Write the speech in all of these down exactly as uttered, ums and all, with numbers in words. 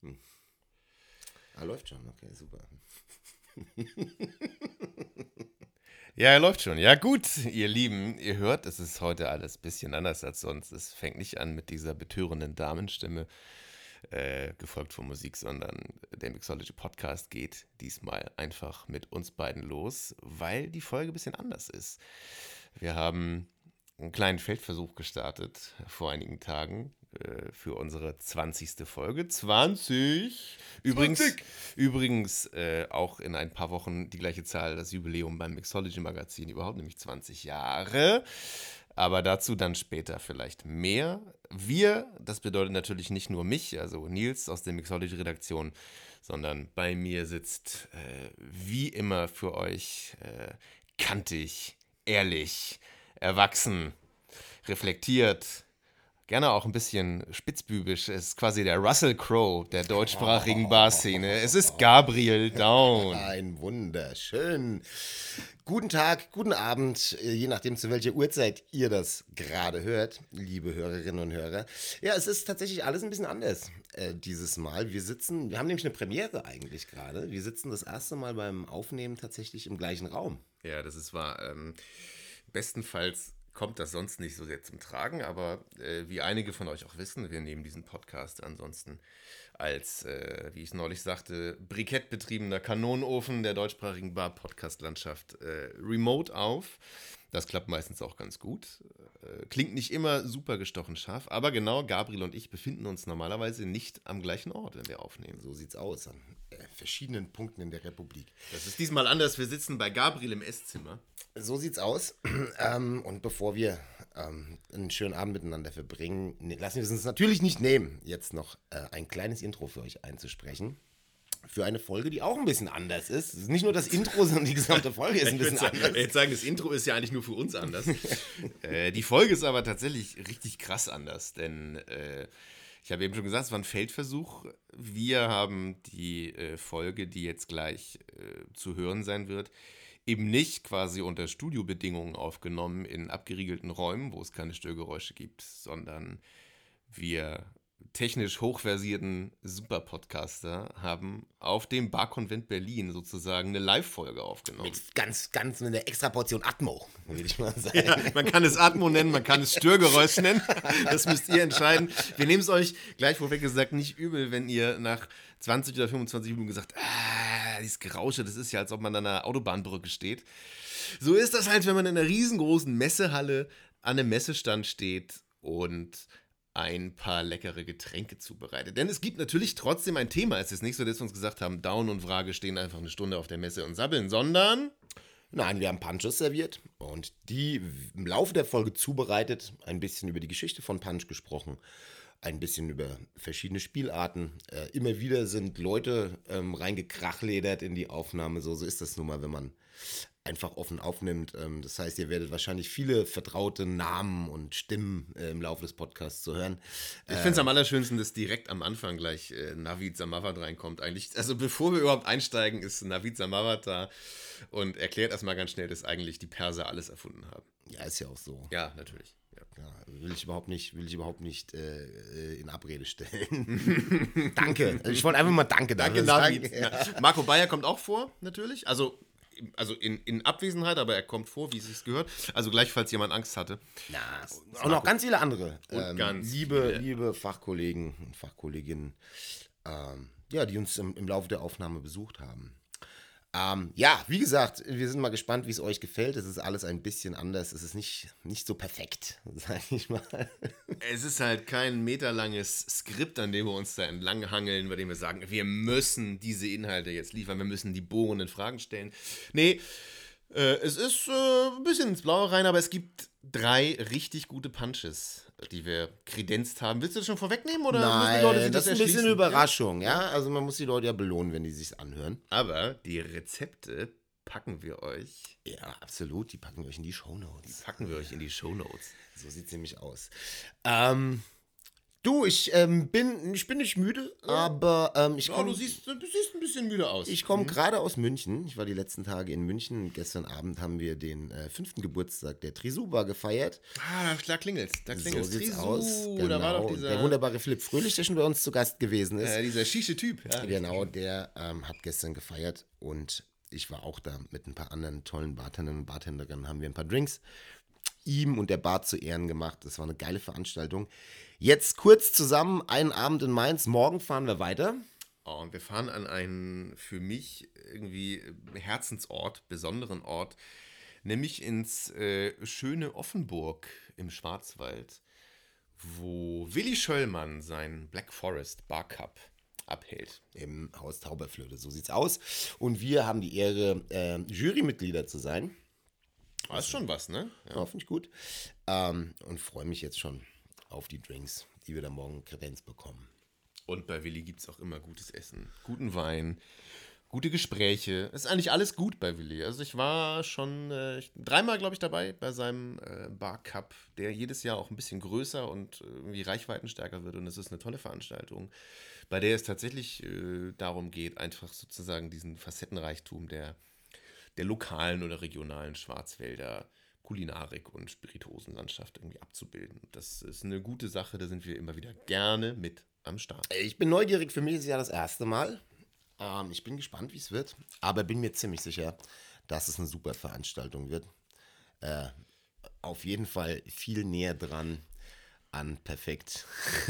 Hm. Ah, läuft schon, okay, super. Ja, er läuft schon. Ja, gut, ihr Lieben, ihr hört, es ist heute alles ein bisschen anders als sonst. Es fängt nicht an mit dieser betörenden Damenstimme, äh, gefolgt von Musik, sondern der Mixology Podcast geht diesmal einfach mit uns beiden los, weil die Folge ein bisschen anders ist. Wir haben einen kleinen Feldversuch gestartet vor einigen Tagen äh, für unsere zwanzigste Folge. zwanzig! Übrigens, zwanzig! übrigens äh, auch in ein paar Wochen die gleiche Zahl, das Jubiläum beim Mixology Magazin überhaupt, nämlich zwanzig Jahre. Aber dazu dann später vielleicht mehr. Wir, das bedeutet natürlich nicht nur mich, also Nils aus der Mixology-Redaktion, sondern bei mir sitzt äh, wie immer für euch äh, kantig, ehrlich, erwachsen, reflektiert, gerne auch ein bisschen spitzbübisch. Es ist quasi der Russell Crowe der deutschsprachigen Barszene. Es ist Gabriel Daun. Ein wunderschön. Guten Tag, guten Abend, äh, je nachdem zu welcher Uhrzeit ihr das gerade hört, liebe Hörerinnen und Hörer. Ja, es ist tatsächlich alles ein bisschen anders äh, dieses Mal. Wir sitzen, wir haben nämlich eine Premiere eigentlich gerade. Wir sitzen das erste Mal beim Aufnehmen tatsächlich im gleichen Raum. Ja, das ist wahr. Ähm, bestenfalls kommt das sonst nicht so sehr zum Tragen, aber äh, wie einige von euch auch wissen, wir nehmen diesen Podcast ansonsten als, äh, wie ich neulich sagte, brikettbetriebener Kanonenofen der deutschsprachigen Bar-Podcast-Landschaft äh, remote auf. Das klappt meistens auch ganz gut. Äh, klingt nicht immer super gestochen scharf, aber genau, Gabriel und ich befinden uns normalerweise nicht am gleichen Ort, wenn wir aufnehmen. So sieht's aus, an äh, verschiedenen Punkten in der Republik. Das ist diesmal anders. Wir sitzen bei Gabriel im Esszimmer. So sieht's aus. Ähm, und bevor wir ähm, einen schönen Abend miteinander verbringen, ne, lassen wir es uns natürlich nicht nehmen, jetzt noch äh, ein kleines Intro für euch einzusprechen. Für eine Folge, die auch ein bisschen anders ist. Es ist nicht nur das Intro, sondern die gesamte Folge ist ein bisschen Ich anders. würde jetzt sagen, das Intro ist ja eigentlich nur für uns anders. äh, die Folge ist aber tatsächlich richtig krass anders, denn äh, ich habe eben schon gesagt, es war ein Feldversuch. Wir haben die äh, Folge, die jetzt gleich äh, zu hören sein wird, eben nicht quasi unter Studiobedingungen aufgenommen in abgeriegelten Räumen, wo es keine Störgeräusche gibt, sondern wir technisch hochversierten Superpodcaster haben auf dem Barkonvent Berlin sozusagen eine Live-Folge aufgenommen. Mit ganz, ganz mit einer extra Portion Atmo, würde ich mal sagen. Ja, man kann es Atmo nennen, man kann es Störgeräusch nennen. Das müsst ihr entscheiden. Wir nehmen es euch gleich vorweg gesagt nicht übel, wenn ihr nach zwanzig oder fünfundzwanzig Minuten gesagt, ah, dieses Gerausche, das ist ja, als ob man an einer Autobahnbrücke steht. So ist das halt, wenn man in einer riesengroßen Messehalle an einem Messestand steht und ein paar leckere Getränke zubereitet. Denn es gibt natürlich trotzdem ein Thema. Es ist nicht so, dass wir uns gesagt haben, Down und Frage stehen einfach eine Stunde auf der Messe und sabbeln, sondern Nein, wir haben Punches serviert und die im Laufe der Folge zubereitet, ein bisschen über die Geschichte von Punch gesprochen, ein bisschen über verschiedene Spielarten. Äh, immer wieder sind Leute ähm, reingekrachledert in die Aufnahme. So, so ist das nun mal, wenn man einfach offen aufnimmt. Ähm, das heißt, ihr werdet wahrscheinlich viele vertraute Namen und Stimmen äh, im Laufe des Podcasts zu hören. ich finde es am allerschönsten, dass direkt am Anfang gleich äh, Navid Samawat reinkommt. Eigentlich, also bevor wir überhaupt einsteigen, ist Navid Samawat da und erklärt erstmal ganz schnell, dass eigentlich die Perser alles erfunden haben. Ja, ist ja auch so. Ja, natürlich. Ja. Ja, will ich überhaupt nicht, will ich überhaupt nicht äh, in Abrede stellen. Danke. Ich wollte einfach mal Danke Danke, dafür Navid. sagen. Ja. Ja. Marco Bayer kommt auch vor, natürlich. Also, also in, in Abwesenheit, aber er kommt vor, wie es sich gehört. Also gleich, falls jemand Angst hatte. Na, und noch ganz viele andere. Und Ähm, ganz liebe, viele. liebe Fachkollegen und Fachkolleginnen, ähm, ja, die uns im, im Laufe der Aufnahme besucht haben. Ähm, ja, wie gesagt, wir sind mal gespannt, wie es euch gefällt. Es ist alles ein bisschen anders. Es ist nicht, nicht so perfekt, sag ich mal. Es ist halt kein meterlanges Skript, an dem wir uns da entlang hangeln, bei dem wir sagen, wir müssen diese Inhalte jetzt liefern, wir müssen die bohrenden Fragen stellen. Nee, äh, es ist äh, ein bisschen ins Blaue rein, aber es gibt drei richtig gute Punches, die wir kredenzt haben. Willst du das schon vorwegnehmen oder müssen die Leute sich Nein, das das ist ein bisschen erschließen? Überraschung, ja. Also man muss die Leute ja belohnen, wenn die sich anhören. Aber die Rezepte packen wir euch, Ja, absolut. Die packen wir euch in die Shownotes. packen wir euch in die Shownotes. So sieht es nämlich aus. Ähm, Du, ich ähm, bin, ich bin nicht müde, aber ähm, ich Oh, komme du siehst, du siehst ein bisschen müde aus. ich komm gerade aus München. Ich war die letzten Tage in München. Gestern Abend haben wir den äh, fünften Geburtstag der Trisuba gefeiert. Ah, da klingelt's. Da So klingelt's. sieht's Trisu, aus. Da war doch Genau. dieser, Der wunderbare Philipp Fröhlich, der schon bei uns zu Gast gewesen ist. äh, dieser schiefe Typ. Ja, Genau, der ähm, hat gestern gefeiert und ich war auch da mit ein paar anderen tollen Bartendern und Bartenderinnen, haben wir ein paar Drinks ihm und der Bar zu Ehren gemacht. Das war eine geile Veranstaltung. Jetzt kurz zusammen, einen Abend in Mainz, morgen fahren wir weiter. Oh, und wir fahren an einen für mich irgendwie Herzensort, besonderen Ort, nämlich ins äh, schöne Offenburg im Schwarzwald, wo Willi Schöllmann seinen Black Forest Bar Cup abhält. Im Haus Tauberflöte, so sieht's aus. Und wir haben die Ehre, äh, Jurymitglieder zu sein. Das ist schon was, ne? Ja. Ja, finde ich gut. Ähm, und freue mich jetzt schon auf die Drinks, die wir da morgen Kredenz bekommen. Und bei Willi gibt es auch immer gutes Essen, guten Wein, gute Gespräche. Es ist eigentlich alles gut bei Willi. Also ich war schon äh, ich- dreimal, glaube ich, dabei bei seinem äh, Bar Cup, der jedes Jahr auch ein bisschen größer und äh, irgendwie reichweitenstärker wird. Und es ist eine tolle Veranstaltung, bei der es tatsächlich äh, darum geht, einfach sozusagen diesen Facettenreichtum der, der lokalen oder regionalen Schwarzwälder Kulinarik und Spirituosenlandschaft irgendwie abzubilden. Das ist eine gute Sache, da sind wir immer wieder gerne mit am Start. Ich bin neugierig, für mich ist es ja das erste Mal. Ähm, ich bin gespannt, wie es wird, aber bin mir ziemlich sicher, dass es eine super Veranstaltung wird. Äh, auf jeden Fall viel näher dran an perfekt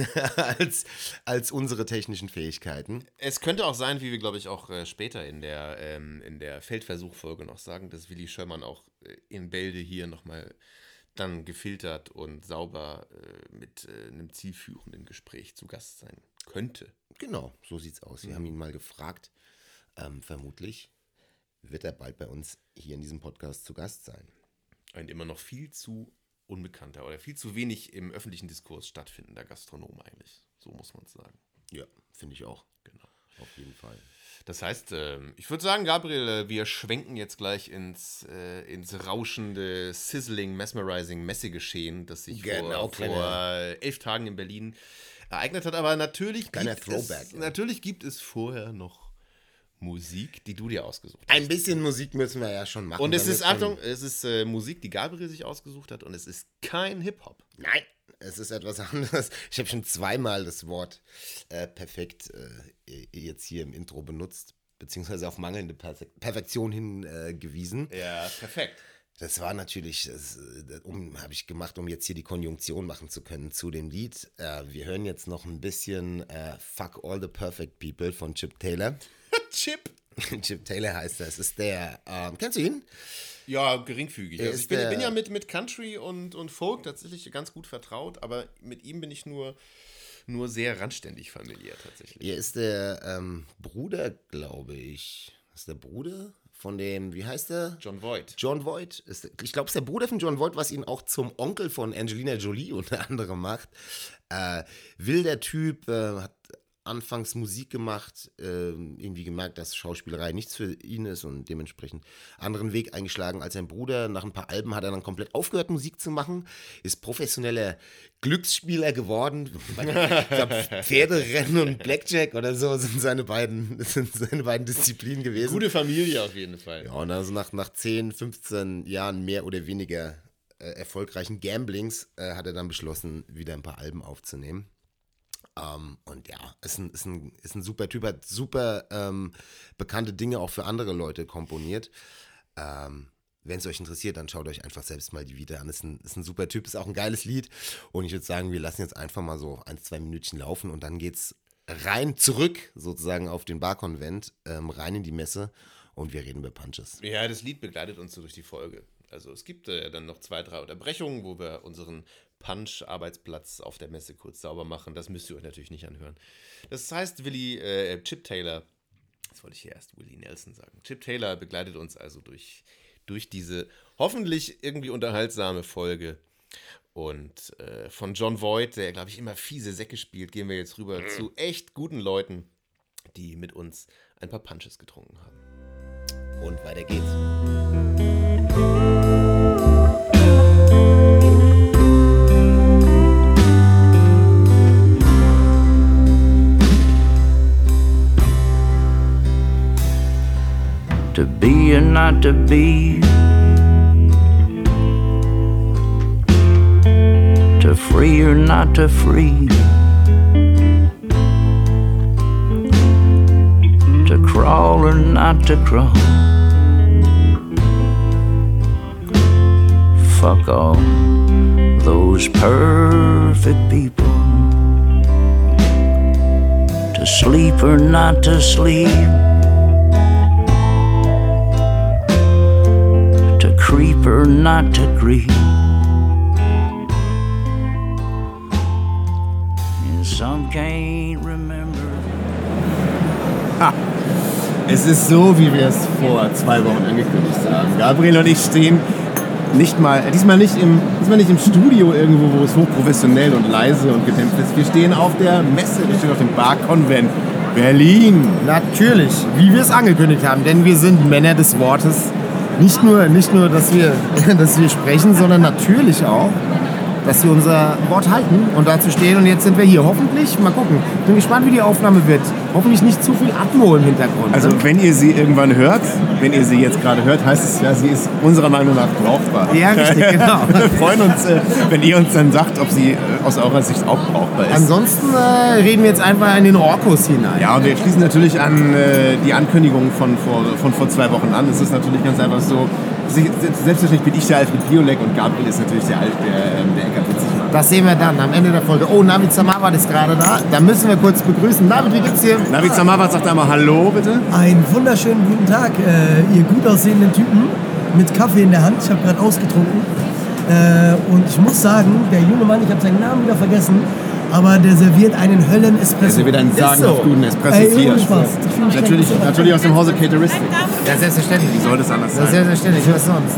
als, als unsere technischen Fähigkeiten. Es könnte auch sein, wie wir, glaube ich, auch äh, später in der, ähm, in der Feldversuch-Folge noch sagen, dass Willi Schöllmann auch äh, in Bälde hier nochmal dann gefiltert und sauber äh, mit äh, einem zielführenden Gespräch zu Gast sein könnte. Genau, so sieht's aus. Wir haben ihn mal gefragt. Ähm, vermutlich wird er bald bei uns hier in diesem Podcast zu Gast sein. Ein immer noch viel zu unbekannter oder viel zu wenig im öffentlichen Diskurs stattfindender Gastronom eigentlich. So muss man es sagen. Ja, finde ich auch. Genau. Auf jeden Fall. Das heißt, ähm, ich würde sagen, Gabriel, äh, wir schwenken jetzt gleich ins, äh, ins rauschende, sizzling, mesmerizing Messegeschehen, das sich Genau, vor, kleine- vor elf Tagen in Berlin ereignet hat. Aber natürlich Kleiner gibt, Throwback, es, ja. natürlich gibt es vorher noch Musik, die du dir ausgesucht hast. Ein bisschen Musik müssen wir ja schon machen. Und es wenn wir ist, schon- Achtung, es ist äh, Musik, die Gabriel sich ausgesucht hat und es ist kein Hip-Hop. Nein, es ist etwas anderes. Ich habe schon zweimal das Wort äh, perfekt äh, jetzt hier im Intro benutzt, beziehungsweise auf mangelnde Perfe Perfektion hingewiesen. Äh, Ja, perfekt. Das war natürlich, das, äh, um, habe ich gemacht, um jetzt hier die Konjunktion machen zu können zu dem Lied. Äh, wir hören jetzt noch ein bisschen äh, Fuck All the Perfect People von Chip Taylor. Chip. Chip Taylor heißt das. Ist der, ähm, kennst du ihn? Ja, geringfügig. Er Also ist ich bin, der- bin ja mit, mit Country und, und Folk tatsächlich ganz gut vertraut, aber mit ihm bin ich nur, nur sehr randständig familiär tatsächlich. Er ist der ähm, Bruder, glaube ich. Ist der Bruder von dem, wie heißt der? John Voight. John Voight. Ist, ich glaube, es ist der Bruder von John Voight, was ihn auch zum Onkel von Angelina Jolie unter anderem macht. Äh, wilder Typ, äh, hat anfangs Musik gemacht, äh, irgendwie gemerkt, dass Schauspielerei nichts für ihn ist und dementsprechend anderen Weg eingeschlagen als sein Bruder. Nach ein paar Alben hat er dann komplett aufgehört, Musik zu machen, ist professioneller Glücksspieler geworden. Ich glaube, Pferderennen und Blackjack oder so sind seine beiden, sind seine beiden Disziplinen gewesen. Gute Familie auf jeden Fall. Ja, und also nach, nach zehn, fünfzehn Jahren mehr oder weniger äh, erfolgreichen Gamblings äh, hat er dann beschlossen, wieder ein paar Alben aufzunehmen. Ähm, und ja, ist ein, ist, ein, ist ein super Typ, hat super ähm, bekannte Dinge auch für andere Leute komponiert. Ähm, Wenn es euch interessiert, dann schaut euch einfach selbst mal die Vita an. Ist ein, ist ein super Typ, ist auch ein geiles Lied. Und ich würde sagen, wir lassen jetzt einfach mal so ein, zwei Minütchen laufen und dann geht's rein zurück, sozusagen auf den Barkonvent, ähm, rein in die Messe und wir reden über Punches. Ja, das Lied begleitet uns so durch die Folge. Also es gibt äh, dann noch zwei, drei Unterbrechungen, wo wir unseren Punch-Arbeitsplatz auf der Messe kurz sauber machen. Das müsst ihr euch natürlich nicht anhören. Das heißt, Willi, äh, Chip Taylor, jetzt wollte ich hier erst Willie Nelson sagen. Chip Taylor begleitet uns also durch, durch diese hoffentlich irgendwie unterhaltsame Folge. Und äh, von John Voight, der, glaube ich, immer fiese Säcke spielt, gehen wir jetzt rüber zu echt guten Leuten, die mit uns ein paar Punches getrunken haben. Und weiter geht's. not to be, to free or not to free, to crawl or not to crawl. Fuck all those perfect people, to sleep or not to sleep, to creep or not to creep. And some can't remember. Ha. Es ist so, wie wir es vor zwei Wochen angekündigt haben. Gabriel und ich stehen nicht mal, diesmal nicht im, diesmal nicht im Studio irgendwo, wo es hochprofessionell und leise und gedämpft ist. Wir stehen auf der Messe, wir stehen auf dem Bar Convent Berlin. Natürlich, wie wir es angekündigt haben, denn wir sind Männer des Wortes. Nicht nur, nicht nur dass, wir, dass wir sprechen, sondern natürlich auch, dass wir unser Wort halten und dazu stehen. Und jetzt sind wir hier. Hoffentlich, mal gucken. Ich bin gespannt, wie die Aufnahme wird. Hoffentlich nicht zu viel Atmo im Hintergrund. Also ne? wenn ihr sie irgendwann hört, wenn ihr sie jetzt gerade hört, heißt es ja, sie ist unserer Meinung nach brauchbar. Ja, richtig, genau. Wir freuen uns, äh, wenn ihr uns dann sagt, ob sie äh, aus eurer Sicht auch brauchbar ist. Ansonsten äh, reden wir jetzt einfach in den Orkus hinein. Ja, und wir schließen natürlich an äh, die Ankündigung von vor, von vor zwei Wochen an. Es ist natürlich ganz einfach so, selbstverständlich bin ich der Alfred Biolek und Gabriel ist natürlich der, Alf, der, der Eckart Witzigmann. Das sehen wir dann am Ende der Folge. Oh, Navid Samawat ist gerade da. Da müssen wir kurz begrüßen. Navid, wie geht's dir? Navid Samawat sagt einmal Hallo, bitte. Einen wunderschönen guten Tag, äh, ihr gut aussehenden Typen mit Kaffee in der Hand. Ich habe gerade ausgetrunken. Äh, und ich muss sagen, der junge Mann, ich habe seinen Namen wieder vergessen, aber der serviert einen Höllen-Espresso. Der serviert einen sagenhaft guten Espresso. Ey, vier. ohne Spaß. Ich fühl mich Natürlich, gleich- natürlich aus dem Hause Cateristic. Ja, selbstverständlich. Wie soll das anders Ja, sein? selbstverständlich. Was sonst?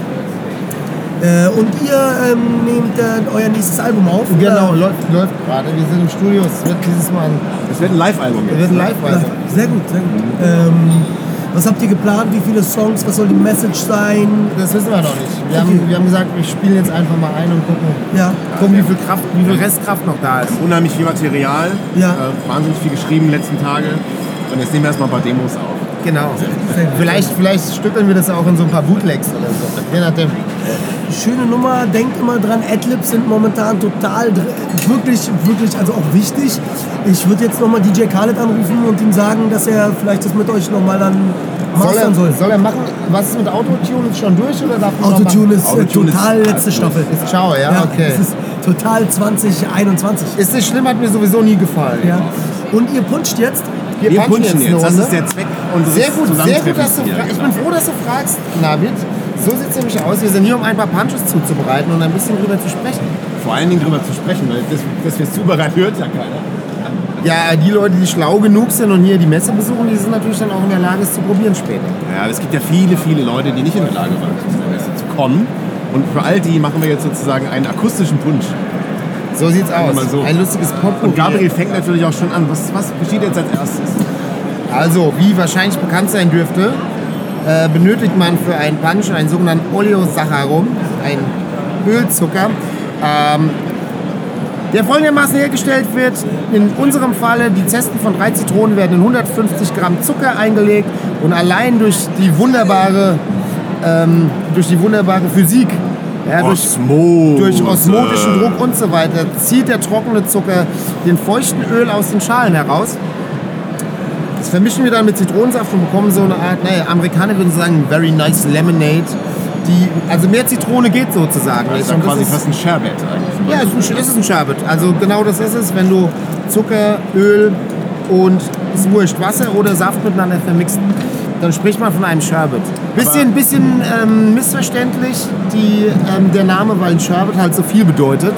Äh, und ihr ähm, nehmt äh, euer nächstes Album auf? Genau, oder? läuft, läuft gerade. Wir sind im Studio. Es wird dieses Mal ein, Es wird ein Live-Album es jetzt. wird ein Live-Album. Sehr gut, sehr gut. Ähm, was habt ihr geplant? Wie viele Songs? Was soll die Message sein? Das wissen wir noch nicht. Wir, Okay. haben, wir haben gesagt, wir spielen jetzt einfach mal ein und gucken, Ja. gucken wie viel Kraft, wie viel Restkraft noch da ist. Unheimlich viel Material, Ja. äh, wahnsinnig viel geschrieben in den letzten Tagen. Und jetzt nehmen wir erstmal ein paar Demos auf. Genau. Sehr gut. Vielleicht, vielleicht stückeln wir das auch in so ein paar Bootlegs oder so. Je nachdem. Schöne Nummer, denkt immer dran, Adlibs sind momentan total, dr- wirklich, wirklich, also auch wichtig. Ich würde jetzt nochmal D J Khaled anrufen und ihm sagen, dass er vielleicht das mit euch nochmal dann Soll mastern er, soll. soll er machen? Was ist mit Autotune? Ist schon durch oder darf man noch Autotune machen? ist äh, Autotune ist- total letzte Staffel. Ist ciao, ja, okay. Es ist total zwanzig einundzwanzig. Ist nicht schlimm, hat mir sowieso nie gefallen. Ja. Und ihr puncht jetzt? Wir, Wir punchen punchen eine jetzt, das Runde. ist der Zweck unseres Sehr gut, sehr gut, Zusammentreffens dass du hier. fragst. Ich bin froh, dass du fragst, Navid. So sieht es nämlich aus. Wir sind hier, um ein paar Punches zuzubereiten und ein bisschen drüber zu sprechen. Vor allen Dingen drüber zu sprechen, weil das, dass wir es zubereiten, hört ja keiner. Ja, die Leute, die schlau genug sind und hier die Messe besuchen, die sind natürlich dann auch in der Lage, es zu probieren später. Ja, aber es gibt ja viele, viele Leute, die nicht in der Lage waren, zu dieser Messe zu kommen. Und für all die machen wir jetzt sozusagen einen akustischen Punsch. So sieht's aus. mal so. Ein lustiges Potpourri. Und Gabriel fängt natürlich auch schon an. Was, was geschieht jetzt als erstes? Also, wie wahrscheinlich bekannt sein dürfte, äh, benötigt man für einen Punch einen sogenannten Oleosaccharum, ein Ölzucker, ähm, der folgendermaßen hergestellt wird. In unserem Falle, die Zesten von drei Zitronen werden in hundertfünfzig Gramm Zucker eingelegt und allein durch die wunderbare, ähm, durch die wunderbare Physik, ja, durch, Osmose. durch osmotischen Druck und so weiter, zieht der trockene Zucker den feuchten Öl aus den Schalen heraus. Das vermischen wir dann mit Zitronensaft und bekommen so eine Art, naja, Amerikaner würden sagen, very nice lemonade. Die, also mehr Zitrone geht sozusagen Das nicht. ist ja Und das quasi ist- fast ein Sherbet eigentlich. ja, es ist ein, es ist ein Sherbet. Also genau das ist es, wenn du Zucker, Öl und ist wurscht, Wasser oder Saft miteinander vermixt, dann spricht man von einem Sherbet. Bisschen, bisschen ähm, missverständlich die, ähm, der Name, weil ein Sherbet halt so viel bedeutet.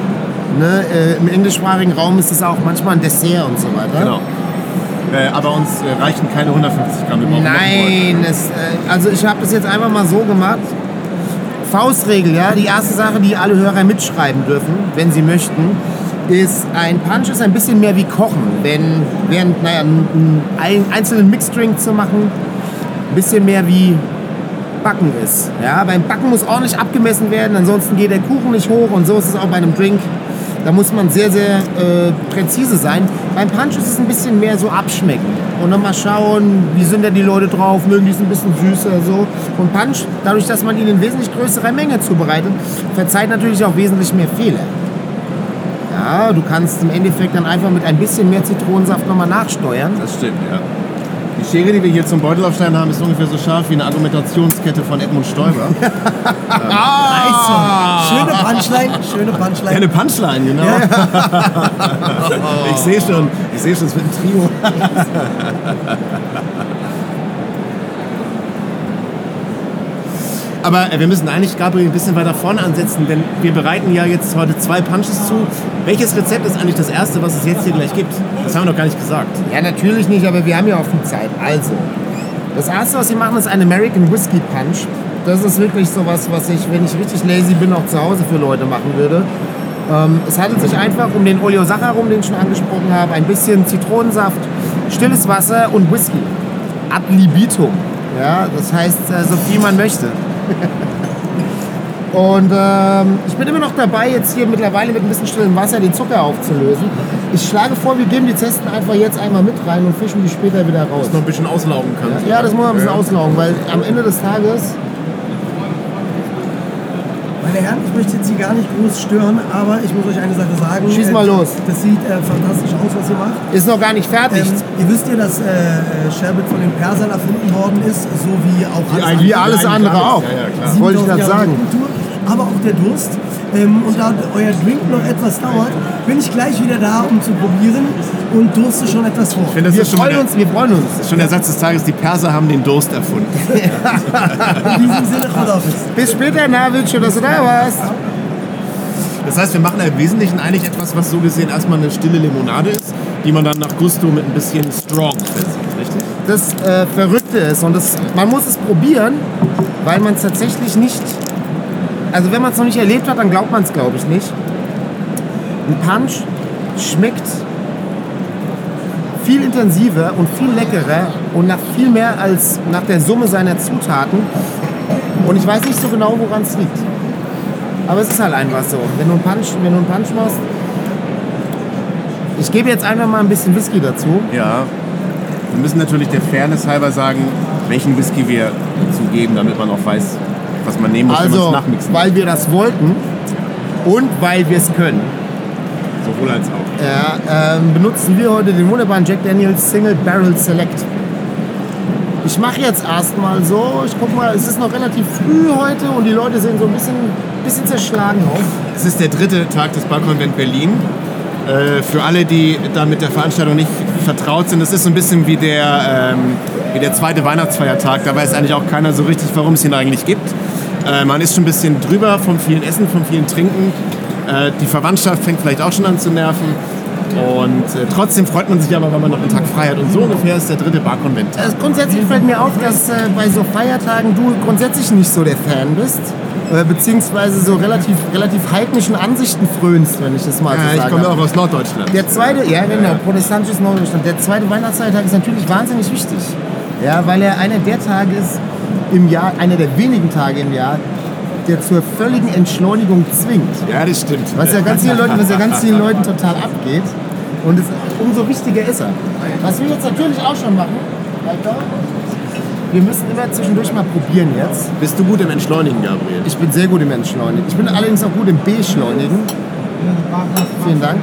Ne? Äh, Im englischsprachigen Raum ist es auch manchmal ein Dessert und so weiter. Genau. Äh, aber uns äh, reichen keine hundertfünfzig Gramm. Wir brauchen noch einen Nein, es, äh, also ich habe das jetzt einfach mal so gemacht. Faustregel, ja, die erste Sache, die alle Hörer mitschreiben dürfen, wenn sie möchten, ist, ein Punch ist ein bisschen mehr wie Kochen. Wenn, während, naja, einen, einen einzelnen Mixdrink zu machen, ein bisschen mehr wie Backen ist. Ja, beim Backen muss ordentlich abgemessen werden, ansonsten geht der Kuchen nicht hoch und so ist es auch bei einem Drink. Da muss man sehr, sehr äh, präzise sein. Beim Punch ist es ein bisschen mehr so abschmecken. Und dann mal schauen, wie sind da die Leute drauf, mögen die es ein bisschen süßer. So. Und Punch, dadurch, dass man ihn in wesentlich größerer Menge zubereitet, verzeiht natürlich auch wesentlich mehr Fehler. Ja, du kannst im Endeffekt dann einfach mit ein bisschen mehr Zitronensaft nochmal nachsteuern. Das stimmt, ja. Die Schere, die wir hier zum Beutelaufschneiden haben, ist ungefähr so scharf wie eine Argumentationskette von Edmund Stoiber. Ah! Schöne Punchline, schöne Punchline. Eine Punchline, genau. Ja. Ich sehe schon, ich sehe schon, es wird ein Trio. Aber äh, wir müssen eigentlich, Gabriel, ein bisschen weiter vorne ansetzen, denn wir bereiten ja jetzt heute zwei Punches zu. Welches Rezept ist eigentlich das erste, was es jetzt hier gleich gibt? Das haben wir noch gar nicht gesagt. Ja, natürlich nicht, aber wir haben ja auch viel Zeit. Also, das erste, was wir machen, ist ein American Whiskey Punch. Das ist wirklich sowas, was ich, wenn ich richtig lazy bin, auch zu Hause für Leute machen würde. Ähm, es handelt sich einfach um den Oleosaccharum, den ich schon angesprochen habe, ein bisschen Zitronensaft, stilles Wasser und Whisky. Ad libitum. Ja, das heißt, äh, so viel man möchte. Und ähm, ich bin immer noch dabei, jetzt hier mittlerweile mit ein bisschen stillem Wasser den Zucker aufzulösen. Ich schlage vor, wir geben die Testen einfach jetzt einmal mit rein und fischen die später wieder raus. Dass noch ein bisschen auslaugen kann. Ja, das muss man ein bisschen auslaugen, weil am Ende des Tages... Meine Herren, ich möchte jetzt hier gar nicht groß stören, aber ich muss euch eine Sache sagen. Schieß mal los. Das sieht äh, fantastisch aus, was ihr macht. Ist noch gar nicht fertig. Ähm, ihr wisst ja, dass äh, Sherbet von den Persern erfunden worden ist, so wie auch alles Wie alles andere auch. Ja, ja, klar. Das wollte ich gerade sagen. Kultur, aber auch der Durst. Ähm, und da euer Drink noch etwas dauert, bin ich gleich wieder da, um zu probieren und durste schon etwas vor. Ich finde, das Wir ist schon freuen der, uns, wir freuen uns. das ist schon der Satz des Tages, die Perser haben den Durst erfunden. In diesem Sinne, Rodolphus. Bis später, Navic, schön, dass du da warst. Das heißt, wir machen im Wesentlichen eigentlich etwas, was so gesehen erstmal eine stille Limonade ist, die man dann nach Gusto mit ein bisschen Strong versieht, richtig? Das äh, Verrückte ist, und das, man muss es probieren, weil man es tatsächlich nicht, also wenn man es noch nicht erlebt hat, dann glaubt man es, glaube ich, nicht. Ein Punch schmeckt viel intensiver und viel leckerer und nach viel mehr als nach der Summe seiner Zutaten. Und ich weiß nicht so genau, woran es liegt. Aber es ist halt einfach so. Wenn du einen Punch, wenn du einen Punch machst, ich gebe jetzt einfach mal ein bisschen Whisky dazu. Ja. Wir müssen natürlich der Fairness halber sagen, welchen Whisky wir dazu geben, damit man auch weiß, was man nehmen muss, wenn man Also, es nachmixen weil wir das wollten und weil wir es können, Sowohl als auch. ja, ähm, benutzen wir heute den wunderbaren Jack Daniel's Single Barrel Select. Ich mache jetzt erstmal so, ich guck mal, es ist noch relativ früh heute und die Leute sehen so ein bisschen, bisschen zerschlagen aus. Es ist der dritte Tag des Barkonvent Berlin. Äh, für alle, die da mit der Veranstaltung nicht vertraut sind, es ist so ein bisschen wie der, ähm, wie der zweite Weihnachtsfeiertag. Da weiß eigentlich auch keiner so richtig, warum es ihn eigentlich gibt. Äh, man ist schon ein bisschen drüber vom vielen Essen, vom vielen Trinken. Äh, die Verwandtschaft fängt vielleicht auch schon an zu nerven. Und äh, trotzdem freut man sich aber, wenn man noch einen Tag frei hat. Und so ungefähr ist der dritte Barkonvent. Also grundsätzlich fällt mir auf, dass äh, bei so Feiertagen du grundsätzlich nicht so der Fan bist. Äh, beziehungsweise so relativ, relativ heidnischen Ansichten frönst, wenn ich das mal so Ja, sagen ich komme darf. auch aus Norddeutschland. Der zweite, ja genau, protestantisches Norddeutschland. Der zweite Weihnachtsfeiertag ist natürlich wahnsinnig wichtig. Ja, weil er einer der Tage ist im Jahr, einer der wenigen Tage im Jahr, der zur völligen Entschleunigung zwingt. Ja, das stimmt. Was ja ganz vielen Leuten, was ja ganz vielen Leuten total abgeht. Und es, umso wichtiger ist er. Was wir jetzt natürlich auch schon machen, Alter, wir müssen immer zwischendurch mal probieren jetzt. Bist du gut im Entschleunigen, Gabriel? Ich bin sehr gut im Entschleunigen. Ich bin allerdings auch gut im Beschleunigen. Vielen Dank.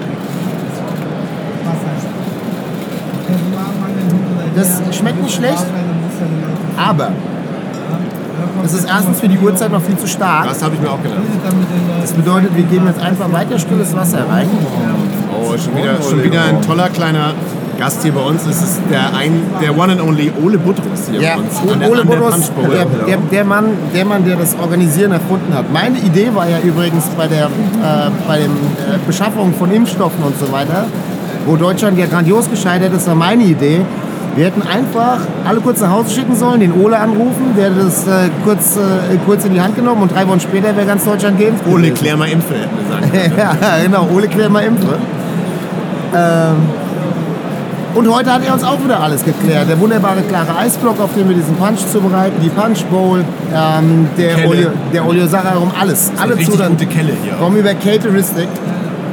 Das schmeckt nicht schlecht, aber es ist erstens für die Uhrzeit noch viel zu stark. Das habe ich mir auch gedacht. Das bedeutet, wir geben jetzt einfach weiter stilles Wasser rein. Oh, schon wieder, schon wieder ein toller kleiner Gast hier bei uns. Das ist der, ein, der one and only Ole Buttrus hier Ja, bei uns. An der, Ole an der Buttrus, Punchbowl. der, der, der, Mann, der Mann, der das Organisieren erfunden hat. Meine Idee war ja übrigens bei der äh, bei der äh, Beschaffung von Impfstoffen und so weiter, wo Deutschland ja grandios gescheitert ist, war meine Idee. Wir hätten einfach alle kurz nach Hause schicken sollen, den Ole anrufen, der hat das äh, kurz, äh, kurz in die Hand genommen und drei Wochen später wäre ganz Deutschland geimpft. Ole, gewesen. klär mal Impfe, hätten wir sagen können. Ja, genau, Ole klär mal Impfe. Ähm, und heute hat er uns auch wieder alles geklärt. Der wunderbare klare Eisblock, auf dem wir diesen Punch zubereiten, die Punch Bowl, ähm, der, Kelle. Oleo, der Oleosaccharum, alles. Alle Richtig Zutaten. gute Kelle hier. Kommen über Cateristic.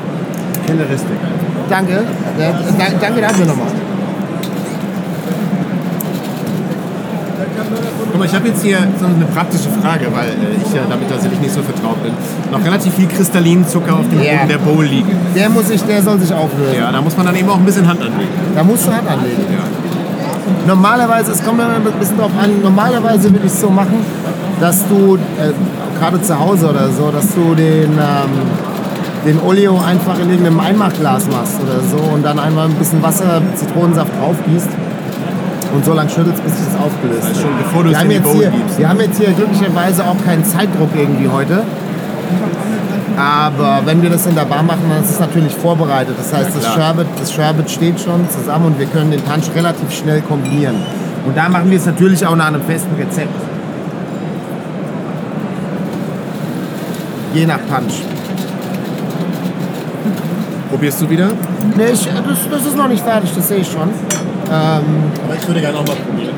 Kelleristik. Danke. Äh, da, danke dafür nochmal. Guck mal, ich habe jetzt hier so eine praktische Frage, weil äh, ich ja damit tatsächlich nicht so vertraut bin. Noch relativ viel kristallinen Zucker auf dem Ja. Boden der Bowl liegen. Der muss sich, der soll sich auflösen. Ja, da muss man dann eben auch ein bisschen Hand anlegen. Da musst du Hand anlegen. Ja. Normalerweise, es kommt immer ein bisschen drauf an, normalerweise würde ich es so machen, dass du, äh, gerade zu Hause oder so, dass du den, ähm, den Oleo einfach in irgendeinem Einmachglas machst oder so und dann einmal ein bisschen Wasser, Zitronensaft draufgießt und so lange schüttelst, bis sich das aufgelöst Also wird. schon bevor du Wir es haben in die jetzt Bowl hier, gibst. wir haben jetzt hier glücklicherweise auch keinen Zeitdruck irgendwie heute. Aber wenn wir das in der Bar machen, dann ist es natürlich vorbereitet. Das heißt, das Sherbet, das Sherbet steht schon zusammen und wir können den Punch relativ schnell kombinieren. Und da machen wir es natürlich auch nach einem festen Rezept. Je nach Punch. Probierst du wieder? Nee, ich, das, das ist noch nicht fertig, das sehe ich schon. Ähm, Aber ich würde gerne auch mal probieren.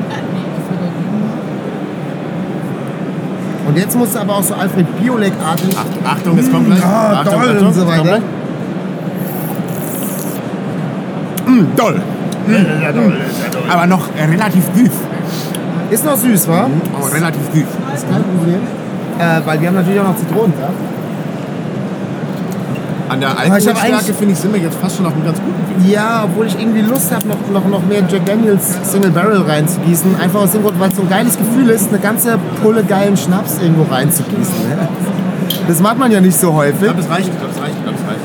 und jetzt musst du aber auch so Alfred Biolek-artig. Ach, Achtung, es kommt gleich. Ah, Achtung, doll Achtung, und so es kommt weiter. gleich. Mm, doll. Aber noch äh, relativ süß. Ist noch süß, wa? Aber relativ süß. Das ist kein Problem. Äh, weil wir haben natürlich auch noch Zitronensaft. An der ich hab Alkoholstärke, eigentlich- finde ich, sind wir jetzt fast schon auf einem ganz guten Weg. Ja, obwohl ich irgendwie Lust habe, noch, noch, noch mehr Jack Daniels Single Barrel reinzugießen. Einfach aus dem Grund, weil es so ein geiles Gefühl ist, eine ganze Pulle geilen Schnaps irgendwo reinzugießen. Ne? Das macht man ja nicht so Ich häufig. glaube, es reicht. Ich glaube, es reicht. Ich glaube, es reicht.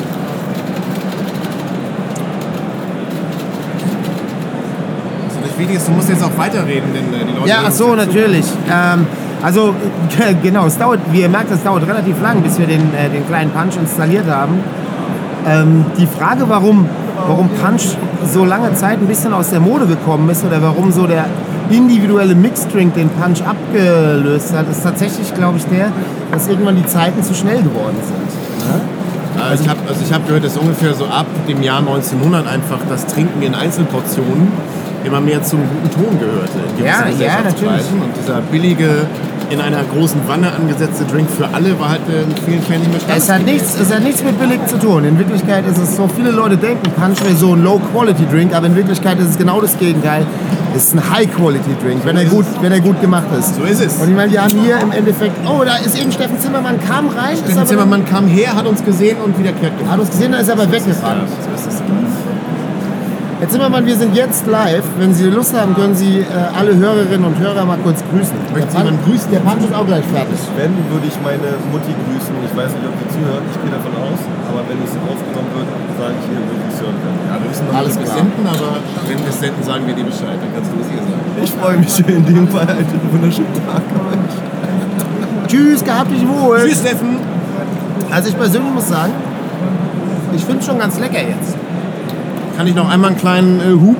Also das Wichtige ist, du musst jetzt auch weiterreden, denn äh, die Leute... Ja, hören ach uns so, jetzt zu. natürlich. Ähm, also, genau, es dauert, wie ihr merkt, es dauert relativ lang, bis wir den, äh, den kleinen Punch installiert haben. Ähm, die Frage, warum, warum Punch so lange Zeit ein bisschen aus der Mode gekommen ist oder warum so der individuelle Mixdrink den Punch abgelöst hat, ist tatsächlich, glaube ich, der, dass irgendwann die Zeiten zu schnell geworden sind. Ne? Ja, ich habe also ich hab gehört, dass ungefähr so ab dem Jahr neunzehnhundert einfach das Trinken in Einzelportionen immer mehr zum guten Ton gehörte. In Ja, gewissen ja, Gesellschaftskreisen. Und dieser billige, in einer großen Wanne angesetzte Drink für alle war halt äh, in vielen Fällen nicht mehr Es hat, nichts, es hat nichts mit billig zu tun. In Wirklichkeit ist es so, viele Leute denken, Punch wäre so ein Low-Quality-Drink, aber in Wirklichkeit ist es genau das Gegenteil. Es ist ein High-Quality-Drink, wenn, er gut, wenn er gut gemacht ist. So ist es. Und ich meine, wir haben hier im Endeffekt, oh, da ist eben Steffen Zimmermann, kam rein. ist Steffen aber- Zimmermann kam her, hat uns gesehen und wieder kehrt gemacht. Hat uns gesehen, da ist er aber weggefahren. So ist es. Herr Zimmermann, wir sind jetzt live. Wenn Sie Lust haben, können Sie äh, alle Hörerinnen und Hörer mal kurz grüßen. Möchten Sie der jemanden Punch- Der Punch ist auch gleich fertig. Wenn, würde ich meine Mutti grüßen. Ich weiß nicht, ob sie zuhört, ich gehe davon aus. Aber wenn es aufgenommen wird, sage ich ihr, wo sie es hören kann. Ja, wir wissen noch Alles nicht, ob wir klar. senden, aber wenn wir es senden, sagen wir dir Bescheid. Dann kannst du es ihr sagen. Ich freue mich in dem Fall. Einen wunderschönen Tag. Tschüss, gehabt dich wohl. Tschüss, Steffen. Also ich persönlich muss sagen, ich finde es schon ganz lecker jetzt. Kann ich noch einmal einen kleinen äh, Hub?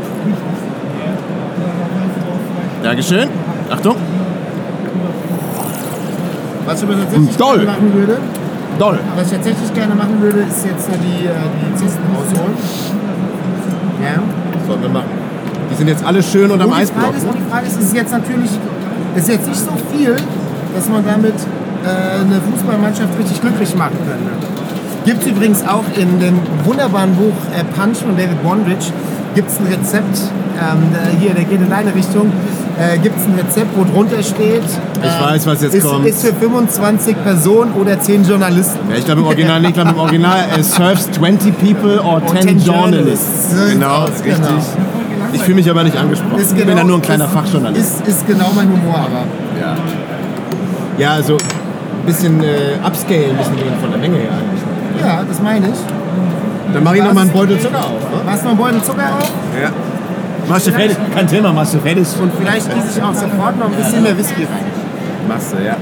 Dankeschön. Achtung. Was ich aber tatsächlich Doll. gerne machen würde, Doll. was ich tatsächlich gerne machen würde, ist jetzt äh, die, äh, die Zisten rausholen. Ja. Sollen wir machen. Die sind jetzt alle schön unterm Und die Eisblock. Frage ist, und die Frage ist, es ist jetzt natürlich, es ist jetzt nicht so viel, dass man damit äh, eine Fußballmannschaft richtig glücklich machen könnte. Gibt es übrigens auch in dem wunderbaren Buch äh, Punch von David Bondridge, gibt es ein Rezept, ähm, der- hier, der geht in eine Richtung, äh, gibt es ein Rezept, wo drunter steht, Ich weiß, was jetzt ist, kommt. ist für fünfundzwanzig Personen oder zehn Journalisten. Ja, ich glaube im Original, nicht, ich glaube im Original, it serves twenty people or ten ten journalists. journalists. Genau, Genau. richtig. Ich fühle mich aber nicht angesprochen. Ist ich bin genau- ja nur ein kleiner ist, Fachjournalist. Ist, ist genau mein Humor, aber. Ja. Ja, also ein bisschen äh, upscale müssen wir von der Menge her eigentlich. Ja, das meine ich. Dann mache ich noch mal einen Beutel Zucker auf. Ne? Machst du noch einen Beutel Zucker auf? Ja. Machst du fertig? Kein Thema, machst du fertig. Und vielleicht gieße ich auch sofort noch ein bisschen mehr Whisky rein. Machst du, ja.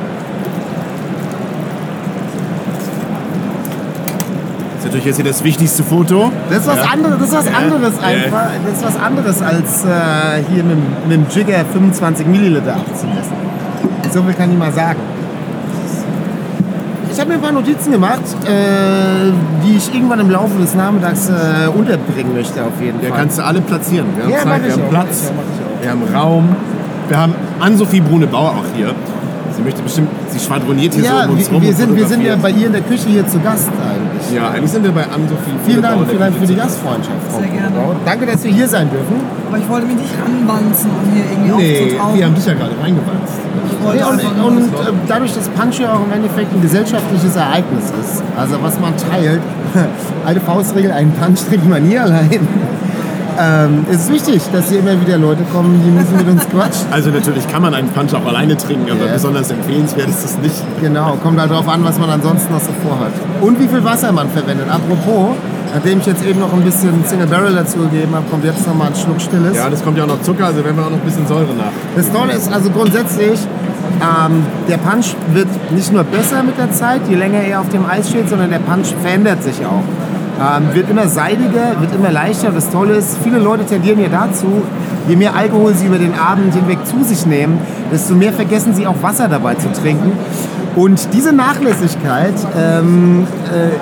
Das ist natürlich jetzt hier das wichtigste Foto. Das ist was Ja. anderes, das ist was anderes Ja. einfach. Das ist was anderes als äh, hier mit, dem- mit dem Jigger fünfundzwanzig Milliliter abziehen lassen. So viel kann ich mal sagen. Ich habe mir ein paar Notizen gemacht, äh, die ich irgendwann im Laufe des Nachmittags äh, unterbringen möchte auf jeden Ja, Fall. kannst du alle platzieren. Wir haben Ja, Zeit, mach wir ich haben auch, Platz, mach ich auch, mach ich auch. wir haben Raum. Wir haben Ann-Sophie Brune-Bauer auch hier. Sie möchte bestimmt, sie schwadroniert hier so Ja, um uns wir, rum. wir, und sind, wir sind ja fotografiert. bei ihr in der Küche hier zu Gast eigentlich. Ja, eigentlich sind wir bei an so viel. Vielen Dank, vielen Dank für die Gastfreundschaft. Frau Sehr gerne. Kugelbauer. Danke, dass wir hier sein dürfen. Aber ich wollte mich nicht ranwanzen, um hier irgendwie Nee, aufzutauchen. wir haben dich ja gerade reingewanzt. Ich wollte Ja, und, einfach nur und was- äh, dadurch, dass Punch ja auch im Endeffekt ein gesellschaftliches Ereignis ist, also was man teilt, alte Faustregel, einen Punch trinkt man nie allein. Ähm, es ist wichtig, dass hier immer wieder Leute kommen, die müssen mit uns quatschen. Also natürlich kann man einen Punch auch alleine trinken, aber Ja. besonders empfehlenswert ist das nicht. Genau, kommt halt darauf an, was man ansonsten noch so vorhat. Und wie viel Wasser man verwendet. Apropos, nachdem ich jetzt eben noch ein bisschen Single Barrel dazu gegeben habe, kommt jetzt noch mal ein Schluck Stilles. Ja, das kommt ja auch noch Zucker, also werden wir auch noch ein bisschen Säure nach. Das Tolle ist also grundsätzlich, ähm, der Punch wird nicht nur besser mit der Zeit, je länger er auf dem Eis steht, sondern der Punch verändert sich auch. Ähm, wird immer seidiger, wird immer leichter. Das Tolle ist, viele Leute tendieren ja dazu, je mehr Alkohol sie über den Abend hinweg zu sich nehmen, desto mehr vergessen sie auch Wasser dabei zu trinken. Und diese Nachlässigkeit ähm, äh,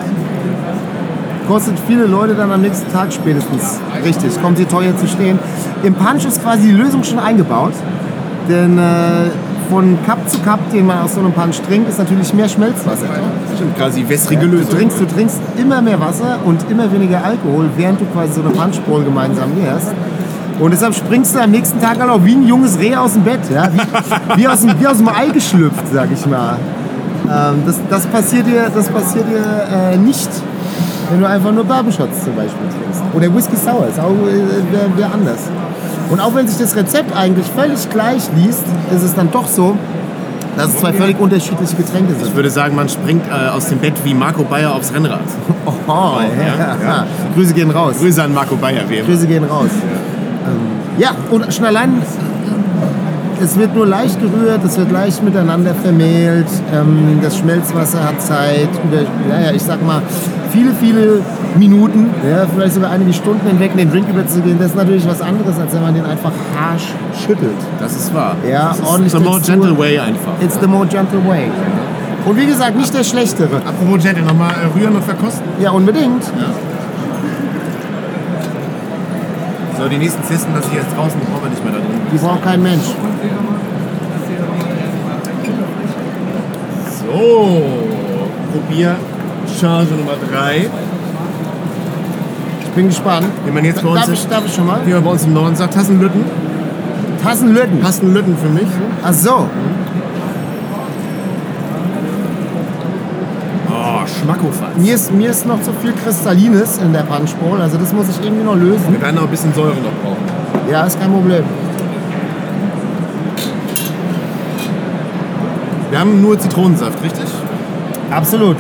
kostet viele Leute dann am nächsten Tag spätestens. Richtig, kommt sie teuer zu stehen. Im Punch ist quasi die Lösung schon eingebaut. Denn äh, von Cup zu Cup, den man aus so einem Punch trinkt, ist natürlich mehr Schmelzwasser drin. Stimmt, quasi wässrige Du Lösung. trinkst, du trinkst immer mehr Wasser und immer weniger Alkohol, während du quasi so eine Punchbowl gemeinsam leerst. Und deshalb springst du am nächsten Tag halt auch wie ein junges Reh aus dem Bett. Ja? Wie, wie, aus dem, wie aus dem Ei geschlüpft, sag ich mal. Ähm, das, das passiert dir, das passiert dir äh, nicht, wenn du einfach nur Bourbon Shots zum Beispiel trinkst. Oder Whisky Sour, ist auch äh, wäre wär anders. Und auch wenn sich das Rezept eigentlich völlig gleich liest, ist es dann doch so, dass es zwei völlig unterschiedliche Getränke sind. Ich würde sagen, man springt äh, aus dem Bett wie Marco Bayer aufs Rennrad. Oh, ja, ja. Grüße gehen raus. Grüße an Marco Bayer, wie immer. Grüße gehen raus. Ähm, ja, und schon allein, es wird nur leicht gerührt, es wird leicht miteinander vermehlt, ähm, das Schmelzwasser hat Zeit, über, ja, ja, ich sag mal, viele, viele Minuten, ja, vielleicht sogar einige Stunden hinweg in den Drink überzugehen, das ist natürlich was anderes, als wenn man den einfach harsch schüttelt. Das ist wahr. Ja, das ist ordentlich the more Textur. gentle way einfach. It's the more gentle way. Und wie gesagt, nicht der schlechtere. Apropos gentle, nochmal äh, rühren und verkosten. Ja, unbedingt. So, die nächsten Fisten, das hier jetzt draußen, die brauchen wir nicht mehr da drin. Die braucht kein Mensch. So, Probiercharge Nummer drei. Ich bin gespannt. Wie man jetzt bei uns Darf ich, darf ich schon mal? wie man bei uns im Norden sagt, Tassenlütten. Tassenlütten. Tassenlütten für mich. Ach so. Oh, Schmackofatz. Mir ist, mir ist noch zu viel Kristallines in der Punchbowl, also das muss ich irgendwie noch lösen. Wir werden noch ein bisschen Säure noch brauchen. Ja, ist kein Problem. Wir haben nur Zitronensaft, richtig? Absolut.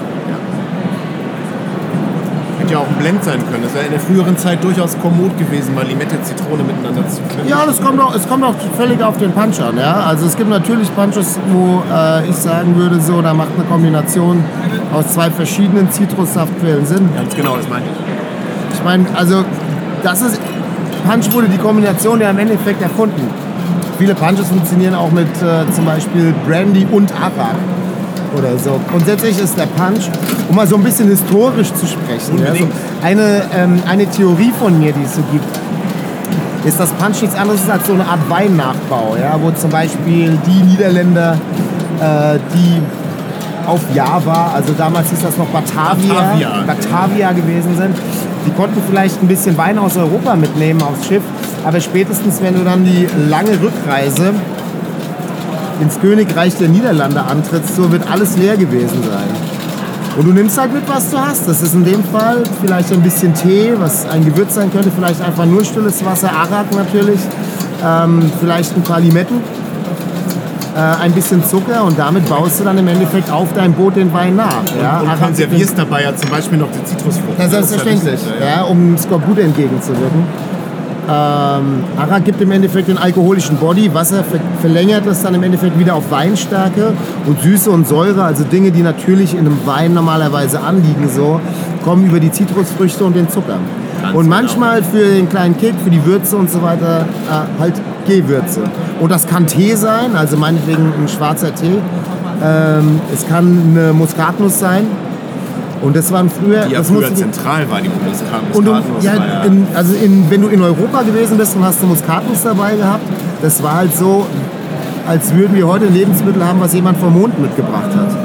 Hätte ja auch ein Blend sein können. Das wäre in der früheren Zeit durchaus kommod gewesen, mal Limette, Zitrone miteinander zu mischen. Ja, das kommt auch, es kommt auch völlig auf den Punch an. Ja? Also es gibt natürlich Punches, wo äh, ich sagen würde, so, da macht eine Kombination aus zwei verschiedenen Zitrussaftquellen Sinn. Ganz genau, das meinte ich. Ich meine, also das ist, Punch wurde die Kombination ja im Endeffekt erfunden. Viele Punches funktionieren auch mit äh, zum Beispiel Brandy und Arak oder so. Grundsätzlich ist der Punch, um mal so ein bisschen historisch zu sprechen, ja, so eine, ähm, eine Theorie von mir, die es so gibt, ist, dass Punch nichts anderes ist als so eine Art Weinnachbau, ja, wo zum Beispiel die Niederländer, äh, die auf Java, also damals hieß das noch Batavia, Batavia. Batavia gewesen sind, die konnten vielleicht ein bisschen Wein aus Europa mitnehmen aufs Schiff, aber spätestens, wenn du dann die lange Rückreise ins Königreich der Niederlande antrittst, so wird alles leer gewesen sein. Und du nimmst halt mit, was du hast. Das ist in dem Fall vielleicht ein bisschen Tee, was ein Gewürz sein könnte, vielleicht einfach nur stilles Wasser, Arak natürlich, ähm, vielleicht ein paar Limetten, äh, ein bisschen Zucker und damit baust du dann im Endeffekt auf dein Boot den Wein nach. Ja? Und Arak konservierst dabei ja zum Beispiel noch die Zitrusfrucht. ja, selbstverständlich, Das ist ja wichtig, ja, um Skorbut entgegenzuwirken. Ähm, Arak gibt im Endeffekt den alkoholischen Body, Wasser ver verlängert es dann im Endeffekt wieder auf Weinstärke und Süße und Säure, also Dinge, die natürlich in einem Wein normalerweise anliegen, so, kommen über die Zitrusfrüchte und den Zucker. Ganz und genau. manchmal für den kleinen Kick, für die Würze und so weiter, äh, halt Gewürze. Und das kann Tee sein, also meinetwegen ein schwarzer Tee. Ähm, es kann eine Muskatnuss sein. Und das waren früher... Die ja das früher musste- zentral war, die Muskatnuss. und du, Muskatnuss ja, war ja- in, also in, wenn du in Europa gewesen bist und hast eine Muskatnuss dabei gehabt, das war halt so, als würden wir heute ein Lebensmittel haben, was jemand vom Mond mitgebracht hat.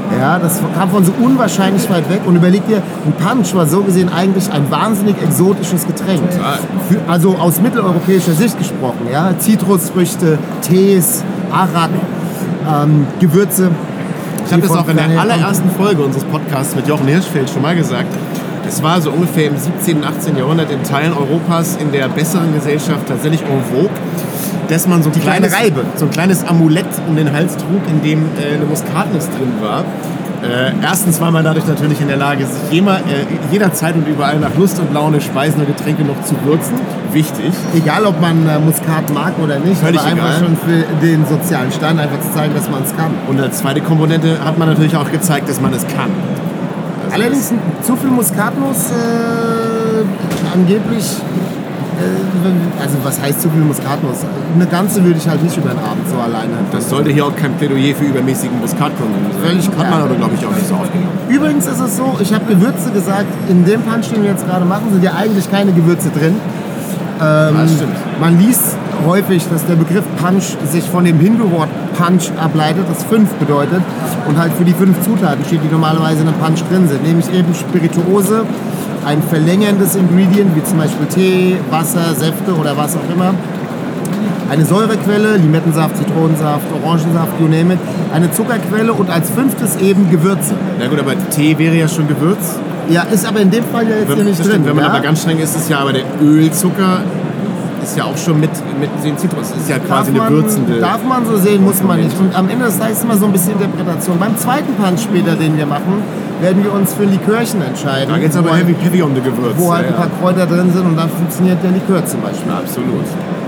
Ja, das kam von so unwahrscheinlich weit weg. Und überleg dir, ein Punch war so gesehen eigentlich ein wahnsinnig exotisches Getränk. Für, also aus mitteleuropäischer Sicht gesprochen. Ja? Zitrusfrüchte, Tees, Arak, ähm, Gewürze. Ich habe das auch in der allerersten Folge unseres Podcasts mit Jochen Hirschfeld schon mal gesagt. Es war so ungefähr im siebzehnten, achtzehnten Jahrhundert in Teilen Europas in der besseren Gesellschaft tatsächlich en vogue, dass man so ein, kleines, Reibe. so ein kleines Amulett um den Hals trug, in dem äh, eine Muskatnuss drin war. Äh, erstens war man dadurch natürlich in der Lage, sich jema, äh, jederzeit und überall nach Lust und Laune Speisen und Getränke noch zu würzen. Wichtig. Egal, ob man äh, Muskat mag oder nicht, Völlig aber einfach egal. schon für den sozialen Stand einfach zu zeigen, dass man es kann. Und als zweite Komponente hat man natürlich auch gezeigt, dass man es kann. Also Allerdings zu viel Muskatnuss äh, angeblich, äh, also was heißt zu viel Muskatnuss? Eine ganze würde ich halt nicht über den Abend so alleine. das sollte hier auch kein Plädoyer für übermäßigen Muskatkonsum sein. Völlig Hat klar. man aber, glaube ich, auch nicht so aufgenommen. Übrigens ist es so, ich habe Gewürze gesagt, in dem Punch, den wir jetzt gerade machen, sind ja eigentlich keine Gewürze drin. Ähm, Das stimmt. Man liest häufig, dass der Begriff Punch sich von dem Hindu-Wort Punch ableitet, das fünf bedeutet und halt für die fünf Zutaten steht, die normalerweise in einem Punch drin sind, nämlich eben Spirituose, ein verlängerndes Ingredient, wie zum Beispiel Tee, Wasser, Säfte oder was auch immer, eine Säurequelle, Limettensaft, Zitronensaft, Orangensaft, you name it, eine Zuckerquelle und als fünftes eben Gewürze. Na gut, aber Tee wäre ja schon Gewürz. Ja, ist aber in dem Fall ja jetzt Wenn, hier nicht das drin. stimmt, wenn man ja? aber ganz streng ist, ist es ja aber der Ölzucker ist ja auch schon mit, mit dem Zitrus. Das ist ja quasi Darf eine man, würzende. darf man so sehen, muss man nicht. Und am Ende des Tages ist immer so ein bisschen Interpretation. Beim zweiten Punch später, den wir machen, werden wir uns für ein Likörchen entscheiden. Da geht es aber wo halt- heavy, heavy um die Gewürze. Wo halt ja, ein paar Kräuter drin sind und dann funktioniert der Likör zum Beispiel. ja. Absolut.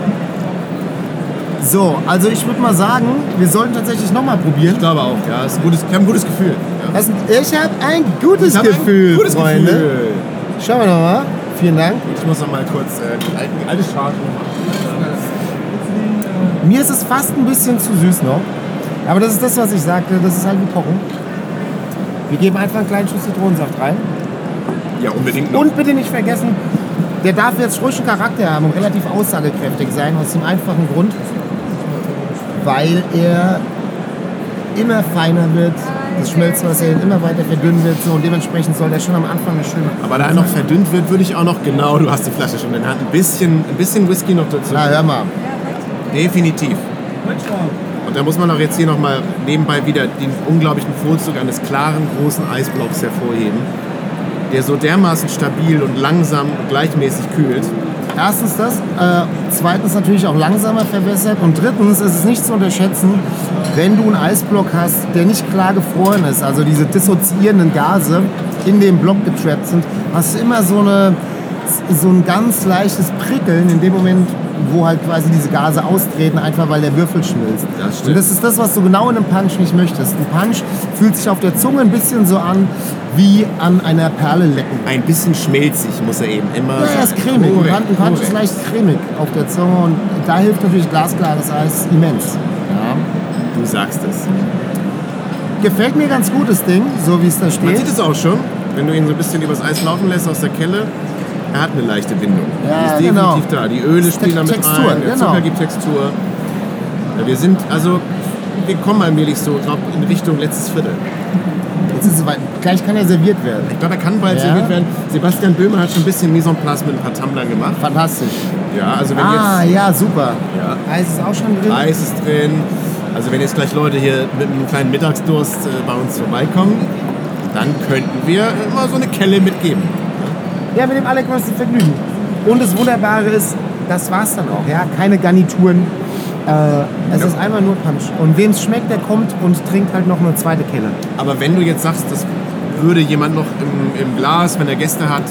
So, also ich würde mal sagen, wir sollten tatsächlich nochmal probieren. Ich glaube auch, ja. Ist ein gutes, ich habe ein gutes Gefühl. Ja. Das, ich habe ein gutes Ich hab ein Gefühl, gutes Freunde. Gefühl. Schauen wir nochmal. Vielen Dank. Ich muss noch mal kurz äh, die alte, die alte Charge machen. Mir ist es fast ein bisschen zu süß noch. Aber das ist das, was ich sagte. Das ist halt wie Kochen. Wir geben einfach einen kleinen Schuss Zitronensaft rein. Ja, unbedingt noch. Und bitte nicht vergessen, der darf jetzt ruhig einen Charakter haben und relativ aussagekräftig sein. Aus dem einfachen Grund, weil er immer feiner wird. Das Schmelzwasser immer weiter verdünnen wird. So, und dementsprechend soll der schon am Anfang eine schöne... Aber da er noch verdünnt wird, würde ich auch noch, genau, du hast die Flasche schon in der Hand, ein bisschen, ein bisschen Whisky noch dazu. Na, hör mal. Definitiv. Und da muss man auch jetzt hier nochmal nebenbei wieder den unglaublichen Vorzug eines klaren, großen Eisblocks hervorheben, der so dermaßen stabil und langsam und gleichmäßig kühlt. Erstens das, äh, zweitens natürlich auch langsamer verwässert und drittens ist es nicht zu unterschätzen, wenn du einen Eisblock hast, der nicht klar gefroren ist, also diese dissoziierenden Gase in dem Block getrappt sind, hast du immer so, eine, so ein ganz leichtes Prickeln in dem Moment, wo halt quasi diese Gase austreten, einfach weil der Würfel schmilzt. Das stimmt. Und das ist das, was du genau in einem Punch nicht möchtest. Ein Punch fühlt sich auf der Zunge ein bisschen so an, wie an einer Perle lecken. Ein bisschen schmelzig muss er eben immer Ja, sein. er ist cremig. Ein Korrekt, Punch- Ein Punch ist korrekt. leicht cremig auf der Zunge und da hilft natürlich glasklares Eis immens. Ja. Du sagst es. Gefällt mir ganz gut, das Ding, so wie es da Man steht. sieht es auch schon, wenn du ihn so ein bisschen übers Eis laufen lässt aus der Kelle. Er hat eine leichte Bindung. Ja, die ist genau. definitiv da. Die Öle spielen damit Textur, rein, der genau. Zucker gibt Textur. Ja, wir sind, also, wir kommen allmählich so, glaub, in Richtung letztes Viertel. Jetzt ist es soweit. Gleich kann er serviert werden. Ich glaube, er kann bald Ja. serviert werden. Sebastian Böhmer hat schon ein bisschen Mise en place mit ein paar Tumblern gemacht. Fantastisch. Ja, also wenn Ah, jetzt ja, super. Ja. Eis ist auch schon drin. Eis ist drin, also wenn jetzt gleich Leute hier mit einem kleinen Mittagsdurst äh, bei uns vorbeikommen, dann könnten wir immer so eine Kelle mitgeben. Ja, mit dem allergrößten Vergnügen. Und das Wunderbare ist, das war's dann auch. Ja? Keine Garnituren. Äh, es Ja. ist einfach nur Punch. Und wem es schmeckt, der kommt und trinkt halt noch eine zweite Kelle. Aber wenn du jetzt sagst, das würde jemand noch im, im Glas, wenn er Gäste hat,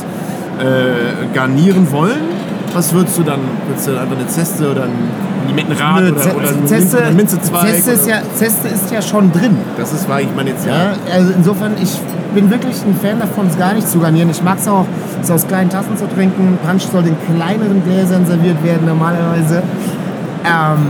äh, garnieren wollen, was würdest du dann? Würdest du einfach eine Zeste oder ein Limettenrad Nö, oder, Ze- oder ein Zeste, Minze- ein Minzezweig? Zeste, ist oder- ja, Zeste ist ja schon drin. Das ist, war ich meine jetzt ja. Ja, also insofern, ich bin wirklich ein Fan davon, es gar nicht zu garnieren. Ich mag es auch, es aus kleinen Tassen zu trinken. Punch soll in kleineren Gläsern serviert werden normalerweise. Ähm,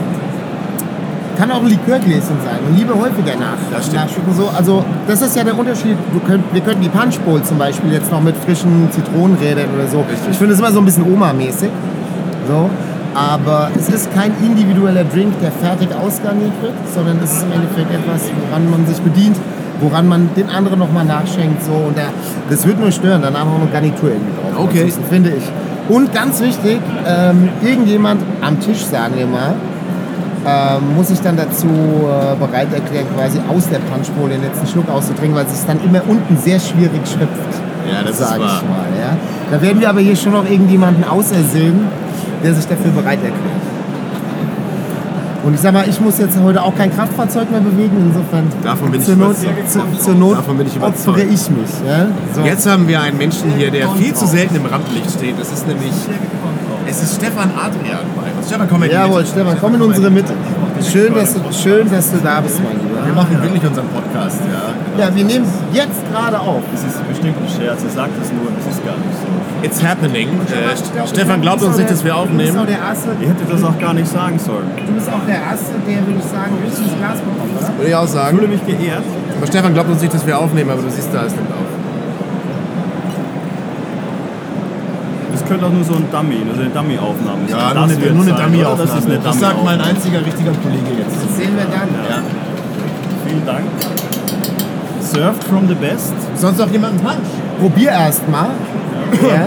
kann auch ein Likörgläschen sein. Und lieber häufiger nach. Das stimmt. nachschütten. So, also das ist ja der Unterschied. Wir könnten, wir könnten die Punch Bowl zum Beispiel jetzt noch mit frischen Zitronenrädern oder so. Richtig. Ich finde es immer so ein bisschen Oma-mäßig. So. Aber es ist kein individueller Drink, der fertig ausgarniert wird, sondern es ist im Endeffekt etwas, woran man sich bedient, woran man den anderen nochmal nachschenkt. So. Und der, das wird nur stören, danach noch eine Garnitur irgendwie drauf. Okay. Das finde ich. Und ganz wichtig, ähm, irgendjemand am Tisch, sagen wir mal, ähm, muss sich dann dazu äh, bereit erklären, quasi aus der Punchbowl den letzten Schluck auszutrinken, weil es sich dann immer unten sehr schwierig schöpft. Ja, das sag ist wahr. ich mal. Ja. Da werden wir aber hier schon noch irgendjemanden ausersehen, der sich dafür bereit erklärt. Und ich sag mal, ich muss jetzt heute auch kein Kraftfahrzeug mehr bewegen, insofern Davon bin ich zur Not, überzeugt. zu, zur Not Davon bin ich überzeugt. opfere ich mich. Ja? So. Jetzt haben wir einen Menschen hier, der viel zu selten im Rampenlicht steht. Das ist nämlich, es ist Stefan Adrian bei uns. Stefan, komm in die Jawohl, Mitte. Stefan, komm in unsere Mitte. Schön, dass du, schön, dass du da bist, mein Lieber. Wir machen wirklich unseren Podcast, ja. Ja, wir nehmen jetzt gerade auf. Das ist bestimmt ein Scherz, er sagt es nur, es ist gar nicht so. It's happening. Äh, Stefan glaubt uns nicht, dass wir Du bist aufnehmen. auch der Erste, Ihr hättet das auch gar nicht sagen sollen. du bist auch der Erste, der, würde ich sagen, richtig ins Glas bekommt, oder? Würde ich auch Ich sagen. fühle mich geehrt. Aber Stefan glaubt uns nicht, dass wir aufnehmen, aber du siehst da, es nimmt auf. Das könnte auch nur so ein Dummy, also eine Dummy-Aufnahme sein. Ja, Das nur eine, wird's nur eine sein, Dummy-Aufnahme. oder? Das ist eine Das sagt mein Dummy-Aufnahme. einziger richtiger Kollege jetzt. Das sehen wir dann. Ja. Vielen Dank. Served from the best. Sonst noch jemand einen Punch? Probier erst mal. Ja.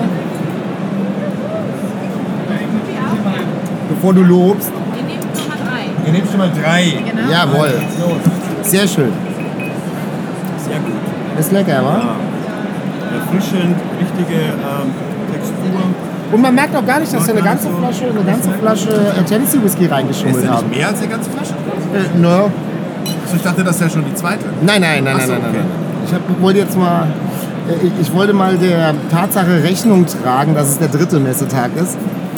Bevor du lobst. Wir nehmen Nummer drei. Ihr nehmt schon mal drei. Genau. Jawohl. Sehr schön. Sehr gut. Ist lecker, wa? Erfrischend, richtige ähm, Textur. Und man merkt auch gar nicht, dass wir eine ganze Flasche, eine ganze Flasche äh, Tennessee Whisky Ist reingeschummelt der haben. nicht mehr als die ganze Flasche? Äh, no. Also ich dachte, das wäre schon die zweite. Nein, nein, nein, Ach so, nein, nein, okay. nein. Ich hab, wollte jetzt mal, äh, ich, ich wollte mal der Tatsache Rechnung tragen, dass es der dritte Messetag ist.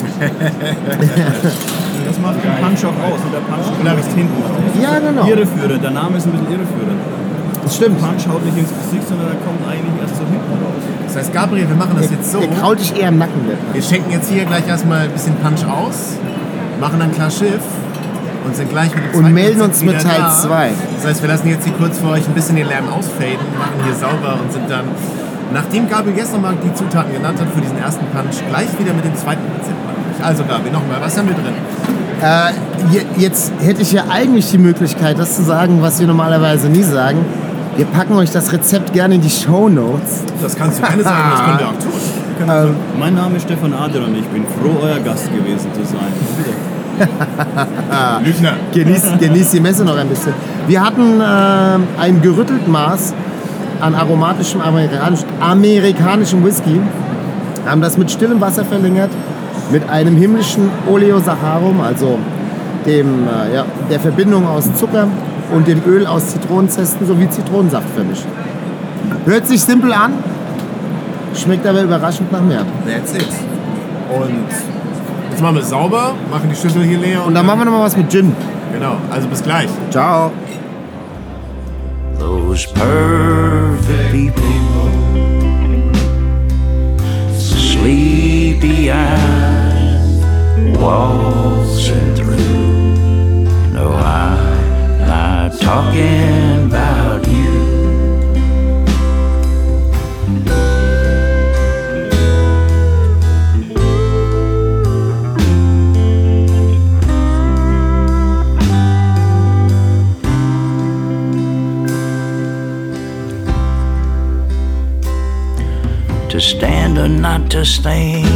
Das macht den Punch auch aus und der Punch kommt erst hinten raus. Ja, genau. Irreführend, der Name ist ein bisschen irreführend. Das stimmt. Punch haut nicht ins Gesicht, sondern er kommt eigentlich erst so hinten raus. Das heißt, Gabriel, wir machen das jetzt so. Der kraut dich eher im Nacken. Wir schenken jetzt hier gleich erstmal ein bisschen Punch aus, machen dann klar Schiff und sind gleich mit dem Und zweiten melden Rezept uns mit wieder Teil da. zwei. Das heißt, wir lassen jetzt hier kurz für euch ein bisschen den Lärm ausfaden, machen hier sauber und sind dann, nachdem Gabriel gestern mal die Zutaten genannt hat für diesen ersten Punch, gleich wieder mit dem zweiten Rezept. Also Gabriel, nochmal, was haben wir drin? Äh, je- jetzt hätte ich ja eigentlich die Möglichkeit, das zu sagen, was wir normalerweise nie sagen. Wir packen euch das Rezept gerne in die Shownotes. Das kannst du gerne sagen, das können wir auch tun. Ähm, mein Name ist Stefan Adler und ich bin froh, euer Gast gewesen zu sein. Lügner. Genießt, genießt die Messe noch ein bisschen. Wir hatten äh, ein gerüttelt Maß an aromatischem amerikanisch, amerikanischem Whisky, haben das mit stillem Wasser verlängert, mit einem himmlischen Oleosacharum, also dem, äh, ja, der Verbindung aus Zucker und dem Öl aus Zitronenzesten sowie Zitronensaft vermischt. Hört sich simpel an, schmeckt aber überraschend nach mehr. That's it. Und jetzt machen wir es sauber, machen die Schüssel hier leer. Und dann machen wir noch mal was mit Gin. Genau, also bis gleich. Ciao. Those perfect people, sleepy eyes waltzing through. No, I'm not talking about you. To stand or not to stand.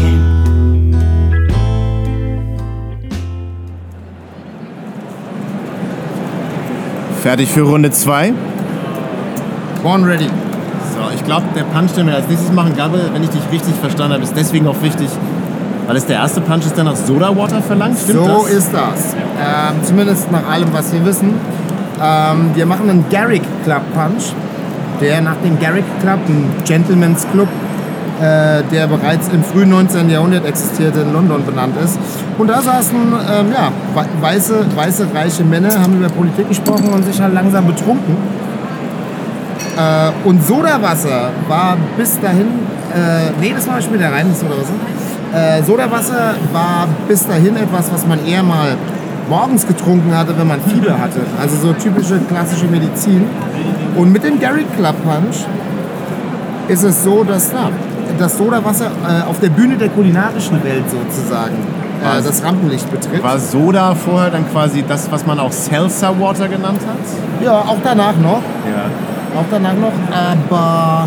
Fertig für Runde zwei. Born ready. So, ich glaube, der Punch, den wir als nächstes machen, Gabriel, wenn ich dich richtig verstanden habe, ist deswegen auch wichtig, weil es der erste Punch ist, der nach Soda Water verlangt. Stimmt So das? ist das. Ähm, zumindest nach allem, was wir wissen. Ähm, wir machen einen Garrick Club Punch, der nach dem Garrick Club, ein Gentleman's Club, äh, der bereits im frühen neunzehnten Jahrhundert existierte, in London benannt ist. Und da saßen ähm, ja, weiße, weiße, reiche Männer, haben über Politik gesprochen und sich halt langsam betrunken. Äh, und Sodawasser war bis dahin, äh, nee, das war später rein, das Sodawasser. Äh, Sodawasser war bis dahin etwas, was man eher mal morgens getrunken hatte, wenn man Fieber hatte. Also so typische klassische Medizin. Und mit dem Garrick Club Punch ist es so, dass ja, das Sodawasser äh, auf der Bühne der kulinarischen Welt sozusagen äh, das Rampenlicht betritt. War Soda vorher dann quasi das, was man auch Salsa Water genannt hat? Ja, auch danach noch. Ja. auch danach noch, aber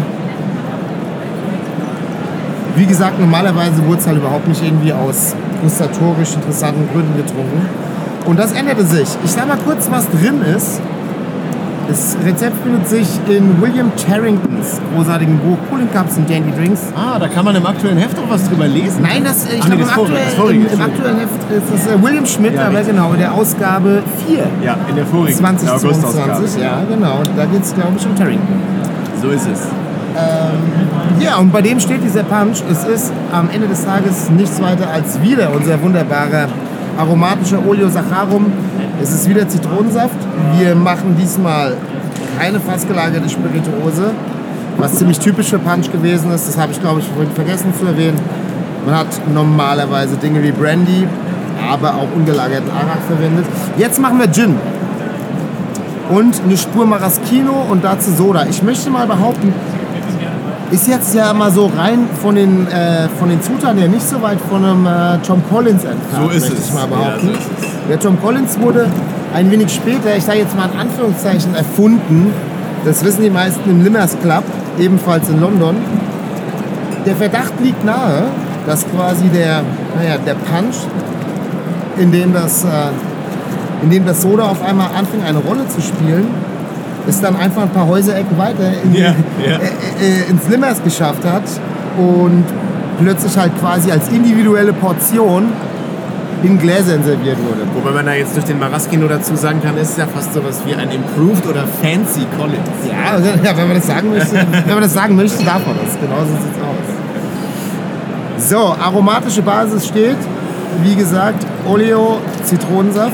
wie gesagt, normalerweise wurde es halt überhaupt nicht irgendwie aus gustatorisch interessanten Gründen getrunken. Und das änderte sich. Ich sag mal kurz, was drin ist. Das Rezept findet sich in William Charringtons großartigen Buch Cooling Cups and Dandy Drinks. Ah, da kann man im aktuellen Heft auch was drüber lesen. Nein, das, ich Ach, glaube, nee, im, das vorige, aktuell, das vorige, im, das im vorige. aktuellen Heft ist es äh, William Schmidt, Ja, aber richtig. genau, in der Ausgabe vier. Ja, in der vorigen zwanzig zweiundzwanzig, August-Ausgabe. ja, genau. Und da geht es, glaube ich, um Charrington. So ist es. Ja, und bei dem steht dieser Punch. Es ist am Ende des Tages nichts weiter als wieder unser wunderbarer aromatischer Oleo Saccharum. Es ist wieder Zitronensaft. Wir machen diesmal keine fassgelagerte Spirituose, was ziemlich typisch für Punch gewesen ist. Das habe ich, glaube ich, vorhin vergessen zu erwähnen. Man hat normalerweise Dinge wie Brandy, aber auch ungelagerten Arak verwendet. Jetzt machen wir Gin. Und eine Spur Maraschino und dazu Soda. Ich möchte mal behaupten, ist jetzt ja mal so rein von den, äh, von den Zutaten her nicht so weit von einem äh, Tom Collins entfernt, So ist möchte es. ich mal behaupten. Ja, so ist es. Der Tom Collins wurde ein wenig später, ich sage jetzt mal in Anführungszeichen, erfunden. Das wissen die meisten im Limmers Club, ebenfalls in London. Der Verdacht liegt nahe, dass quasi der, naja, der Punch, in dem das, äh, in dem das Soda auf einmal anfing, eine Rolle zu spielen, es dann einfach ein paar Häuserecken weiter in, Ja, ja. Äh, äh, ins Limmers geschafft hat und plötzlich halt quasi als individuelle Portion in Gläsern serviert wurde. Wobei man da jetzt durch den Maraschino dazu sagen kann, ist es ja fast sowas wie ein Improved oder Fancy Collins. Ja, also, ja, wenn man das sagen möchte, wenn man das sagen möchte, darf man das. Genau so sieht's aus. So, aromatische Basis steht, wie gesagt, Oleo, Zitronensaft.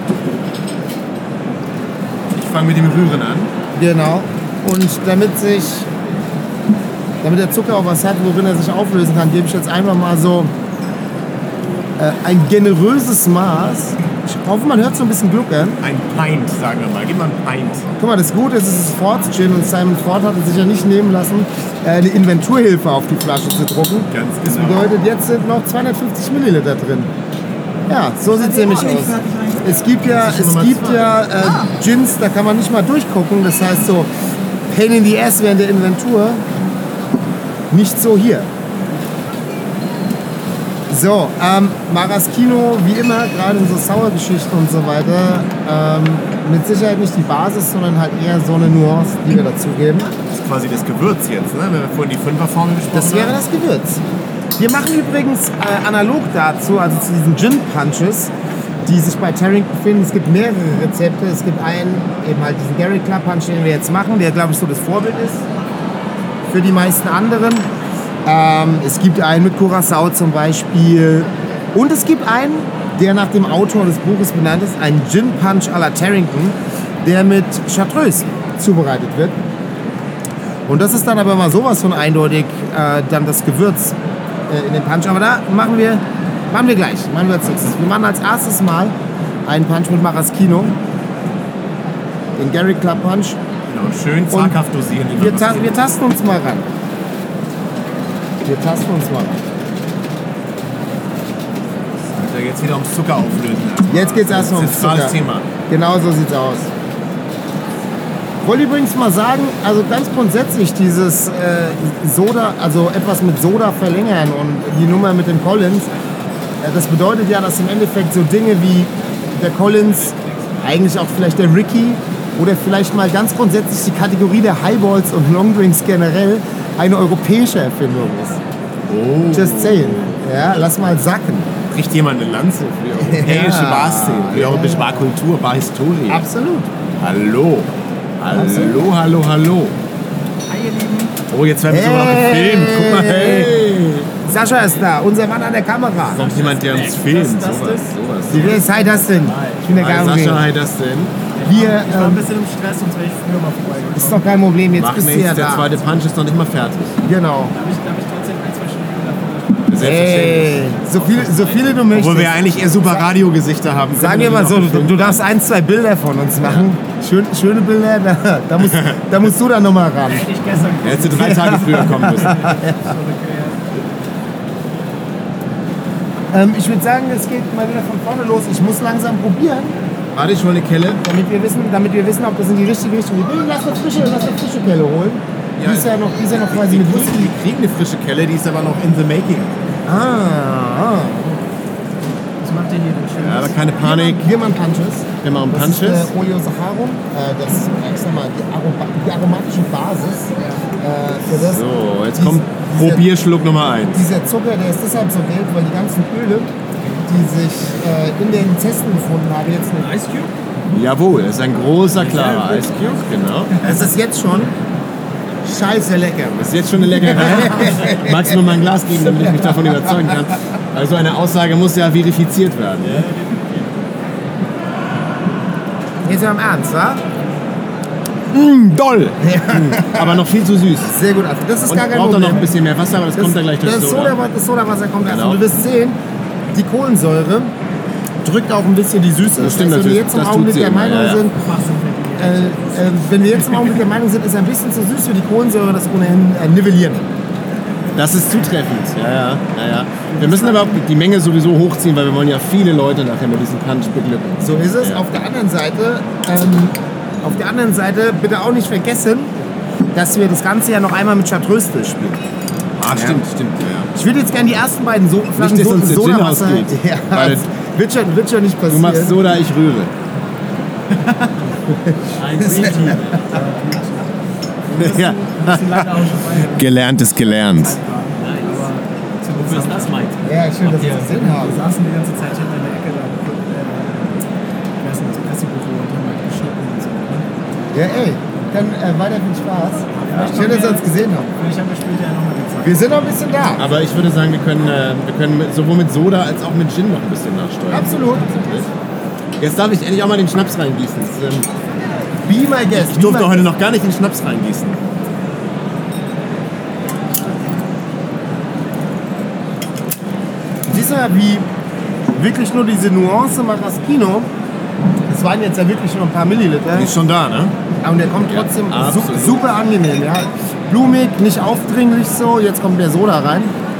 Ich fange mit dem Rühren an. Genau. Und damit sich, damit der Zucker auch was hat, worin er sich auflösen kann, gebe ich jetzt einfach mal so äh, ein generöses Maß. Ich hoffe, man hört so ein bisschen gluckern. Ein Pint, sagen wir mal. Gib mal ein Pint. Guck mal, das Gute ist, es ist Ford's Gin und Simon Ford hat es sich ja nicht nehmen lassen, äh, eine Inventurhilfe auf die Flasche zu drucken. Ganz Das genau. bedeutet, jetzt sind noch zweihundertfünfzig Milliliter drin. Ja, so sieht es nämlich aus. Es gibt ja, es gibt ja äh, Gins, da kann man nicht mal durchgucken. Das heißt so, Pain in the Ass während der Inventur. Nicht so hier. So, ähm, Maraschino, wie immer, gerade in so Sauergeschichten und so weiter, ähm, mit Sicherheit nicht die Basis, sondern halt eher so eine Nuance, die wir dazugeben. Das ist quasi das Gewürz jetzt, ne? Wenn wir vorhin die Fünferformel besprochen Das wäre haben. das Gewürz. Wir machen übrigens äh, analog dazu, also zu diesen Gin Punches, die sich bei Charrington finden. Es gibt mehrere Rezepte. Es gibt einen, eben halt diesen Gary Club Punch, den wir jetzt machen, der, glaube ich, so das Vorbild ist für die meisten anderen. Ähm, es gibt einen mit Curacao zum Beispiel. Und es gibt einen, der nach dem Autor des Buches benannt ist, ein Gin Punch à la Charrington, der mit Chartreuse zubereitet wird. Und das ist dann aber mal sowas von eindeutig äh, dann das Gewürz äh, in den Punch. Aber da machen wir, machen wir gleich, machen wir als nächstes. Wir machen als erstes mal einen Punch mit Maraschino, den Gary Club Punch. Genau, schön zaghaft dosieren. die Wir, ta Maraschino. wir tasten uns mal ran. Wir tasten uns mal ran. Da geht's wieder ums Zucker auflösen. Jetzt geht's erstmal Das ums ist jetzt gerade das Zucker. Thema. Genau so sieht's aus. Ich wollte übrigens mal sagen, also ganz grundsätzlich dieses äh, Soda, also etwas mit Soda verlängern und die Nummer mit dem Collins, äh, das bedeutet ja, dass im Endeffekt so Dinge wie der Collins, eigentlich auch vielleicht der Ricky oder vielleicht mal ganz grundsätzlich die Kategorie der Highballs und Longdrinks generell eine europäische Erfindung ist. Oh. Just saying. Ja, lass mal sacken. Bricht jemand eine Lanze für die europäische Ja. Barszene, für die europäische Barkultur, Barhistorie. Absolut. Hallo. Hallo, hallo, hallo. Oh, jetzt werden wir sogar noch gefilmt. Guck mal, hey. Sascha ist da, unser Mann an der Kamera. Kommt jemand, der uns filmt. Sowas, sowas. Wie wer ist hi das denn? Ich bin der Hi, Gabriel. Sascha, hi, das denn? Wir, Ich war ein ähm, bisschen im Stress, sonst wäre ich früher mal vorbeigekommen. ist doch kein Problem, jetzt Macht bist du ja nichts, der da. zweite Punch ist noch nicht mal fertig. Genau. Darf ich, darf ich trotzdem ein, zwei Stunden davon? Ey, so viele, so viele du möchtest. Obwohl wir eigentlich eher super Radiogesichter haben. Sagen wir mal so, du, du darfst ein, zwei Bilder von uns machen. Schön, schöne Bilder, da, da, musst, da musst du dann nochmal ran. Hätte ich gestern Er hätte drei Tage früher kommen müssen. Ähm, ich würde sagen, es geht mal wieder von vorne los. Ich muss langsam probieren. Warte, ich hole eine Kelle. Damit wir wissen, damit wir wissen, ob das in die richtige Richtung geht. Nee, lass eine frische, lass eine frische Kelle holen. Ja, die ist ja noch, die ist ja noch quasi mit Whisky. Wir kriegen eine frische Kelle, die ist aber noch in the making. Ah, ah. Was macht ihr hier denn schön? Ja, aber keine Panik. Wir machen Punches. Wir machen Das Punches. ist äh, Oleo Sacharum. Äh, das ist, ich sag mal, die, Aroma die aromatische Basis äh, für das. So, jetzt Dies- kommt dieser- Probierschluck Nummer eins. Dieser Zucker, der ist deshalb so gelb, weil die ganzen Öle, die sich äh, in den Zesten gefunden haben, jetzt nicht. Ice Cube? Jawohl, das ist ein großer, klarer Ice Cube, genau. Es ist jetzt schon scheiße lecker. Das ist jetzt schon eine Leckerei. Magst du mir mal ein Glas geben, damit ich mich davon überzeugen kann? Also eine Aussage muss ja verifiziert werden. Jetzt mal im Ernst, wa? Mm, doll! Mm, aber noch viel zu süß. Sehr gut, also das ist Und gar kein braucht Problem. dann noch ein bisschen mehr Wasser, aber das, kommt dann gleich durch das Soda. Soda. Das Sodawasser kommt erst. Genau. Und du wirst sehen, die Kohlensäure drückt auch ein bisschen die Süße. Das stimmt heißt, wenn wir natürlich. jetzt im Das tut Augenblick sie der immer, Meinung ja, ja. sind, äh, äh, wenn wir jetzt im Augenblick der Meinung sind, ist ein bisschen zu süß für die Kohlensäure, das ohnehin äh, nivellieren. Das ist zutreffend. Ja, ja, ja, ja. Wir müssen aber auch die Menge sowieso hochziehen, weil wir wollen ja viele Leute nachher mit diesem Punch beglücken. So ist es. Ja. Auf der anderen Seite, ähm, auf der anderen Seite bitte auch nicht vergessen, dass wir das Ganze ja noch einmal mit Chartreuse durchspielen. Ah, stimmt, stimmt. Ja. Ich würde jetzt gerne die ersten beiden so Flaschen dass so uns der Gin Sodawasser. ausgeht. Ja, Weil- wird, schon, wird schon nicht Du passieren. machst Soda, ich rühre. Ein Green Tea. Ja. Das ist leider auch schon bei. Gelernt ist gelernt. Nein, aber wofür ist das, Mike? Ja, schön, dass wir Wir das gesehen haben. saßen die ganze Zeit hinter der Ecke da geguckt, äh, ich weiß nicht, Pressebüro und haben halt geschnitten und so. Ne? Ja, ey, dann äh, weiter viel Spaß. Schön, dass wir uns gesehen haben. Vielleicht haben wir später ja nochmal die Zeit. Wir sind noch ein bisschen da. Aber ich würde sagen, wir können, äh, wir können mit, sowohl mit Soda als auch mit Gin noch ein bisschen nachsteuern. Absolut. Jetzt darf ich endlich auch mal den Schnaps reingießen. Das, ähm, Be my guest. ich durfte heute noch gar nicht den Schnaps reingießen. Siehst du, wie wirklich nur diese Nuance Maraschino, das waren jetzt ja wirklich nur ein paar Milliliter. Die ist schon da, ne? Und der kommt trotzdem Ja, su absolut. super angenehm. Ja. Blumig, nicht aufdringlich so. Jetzt kommt der Soda rein.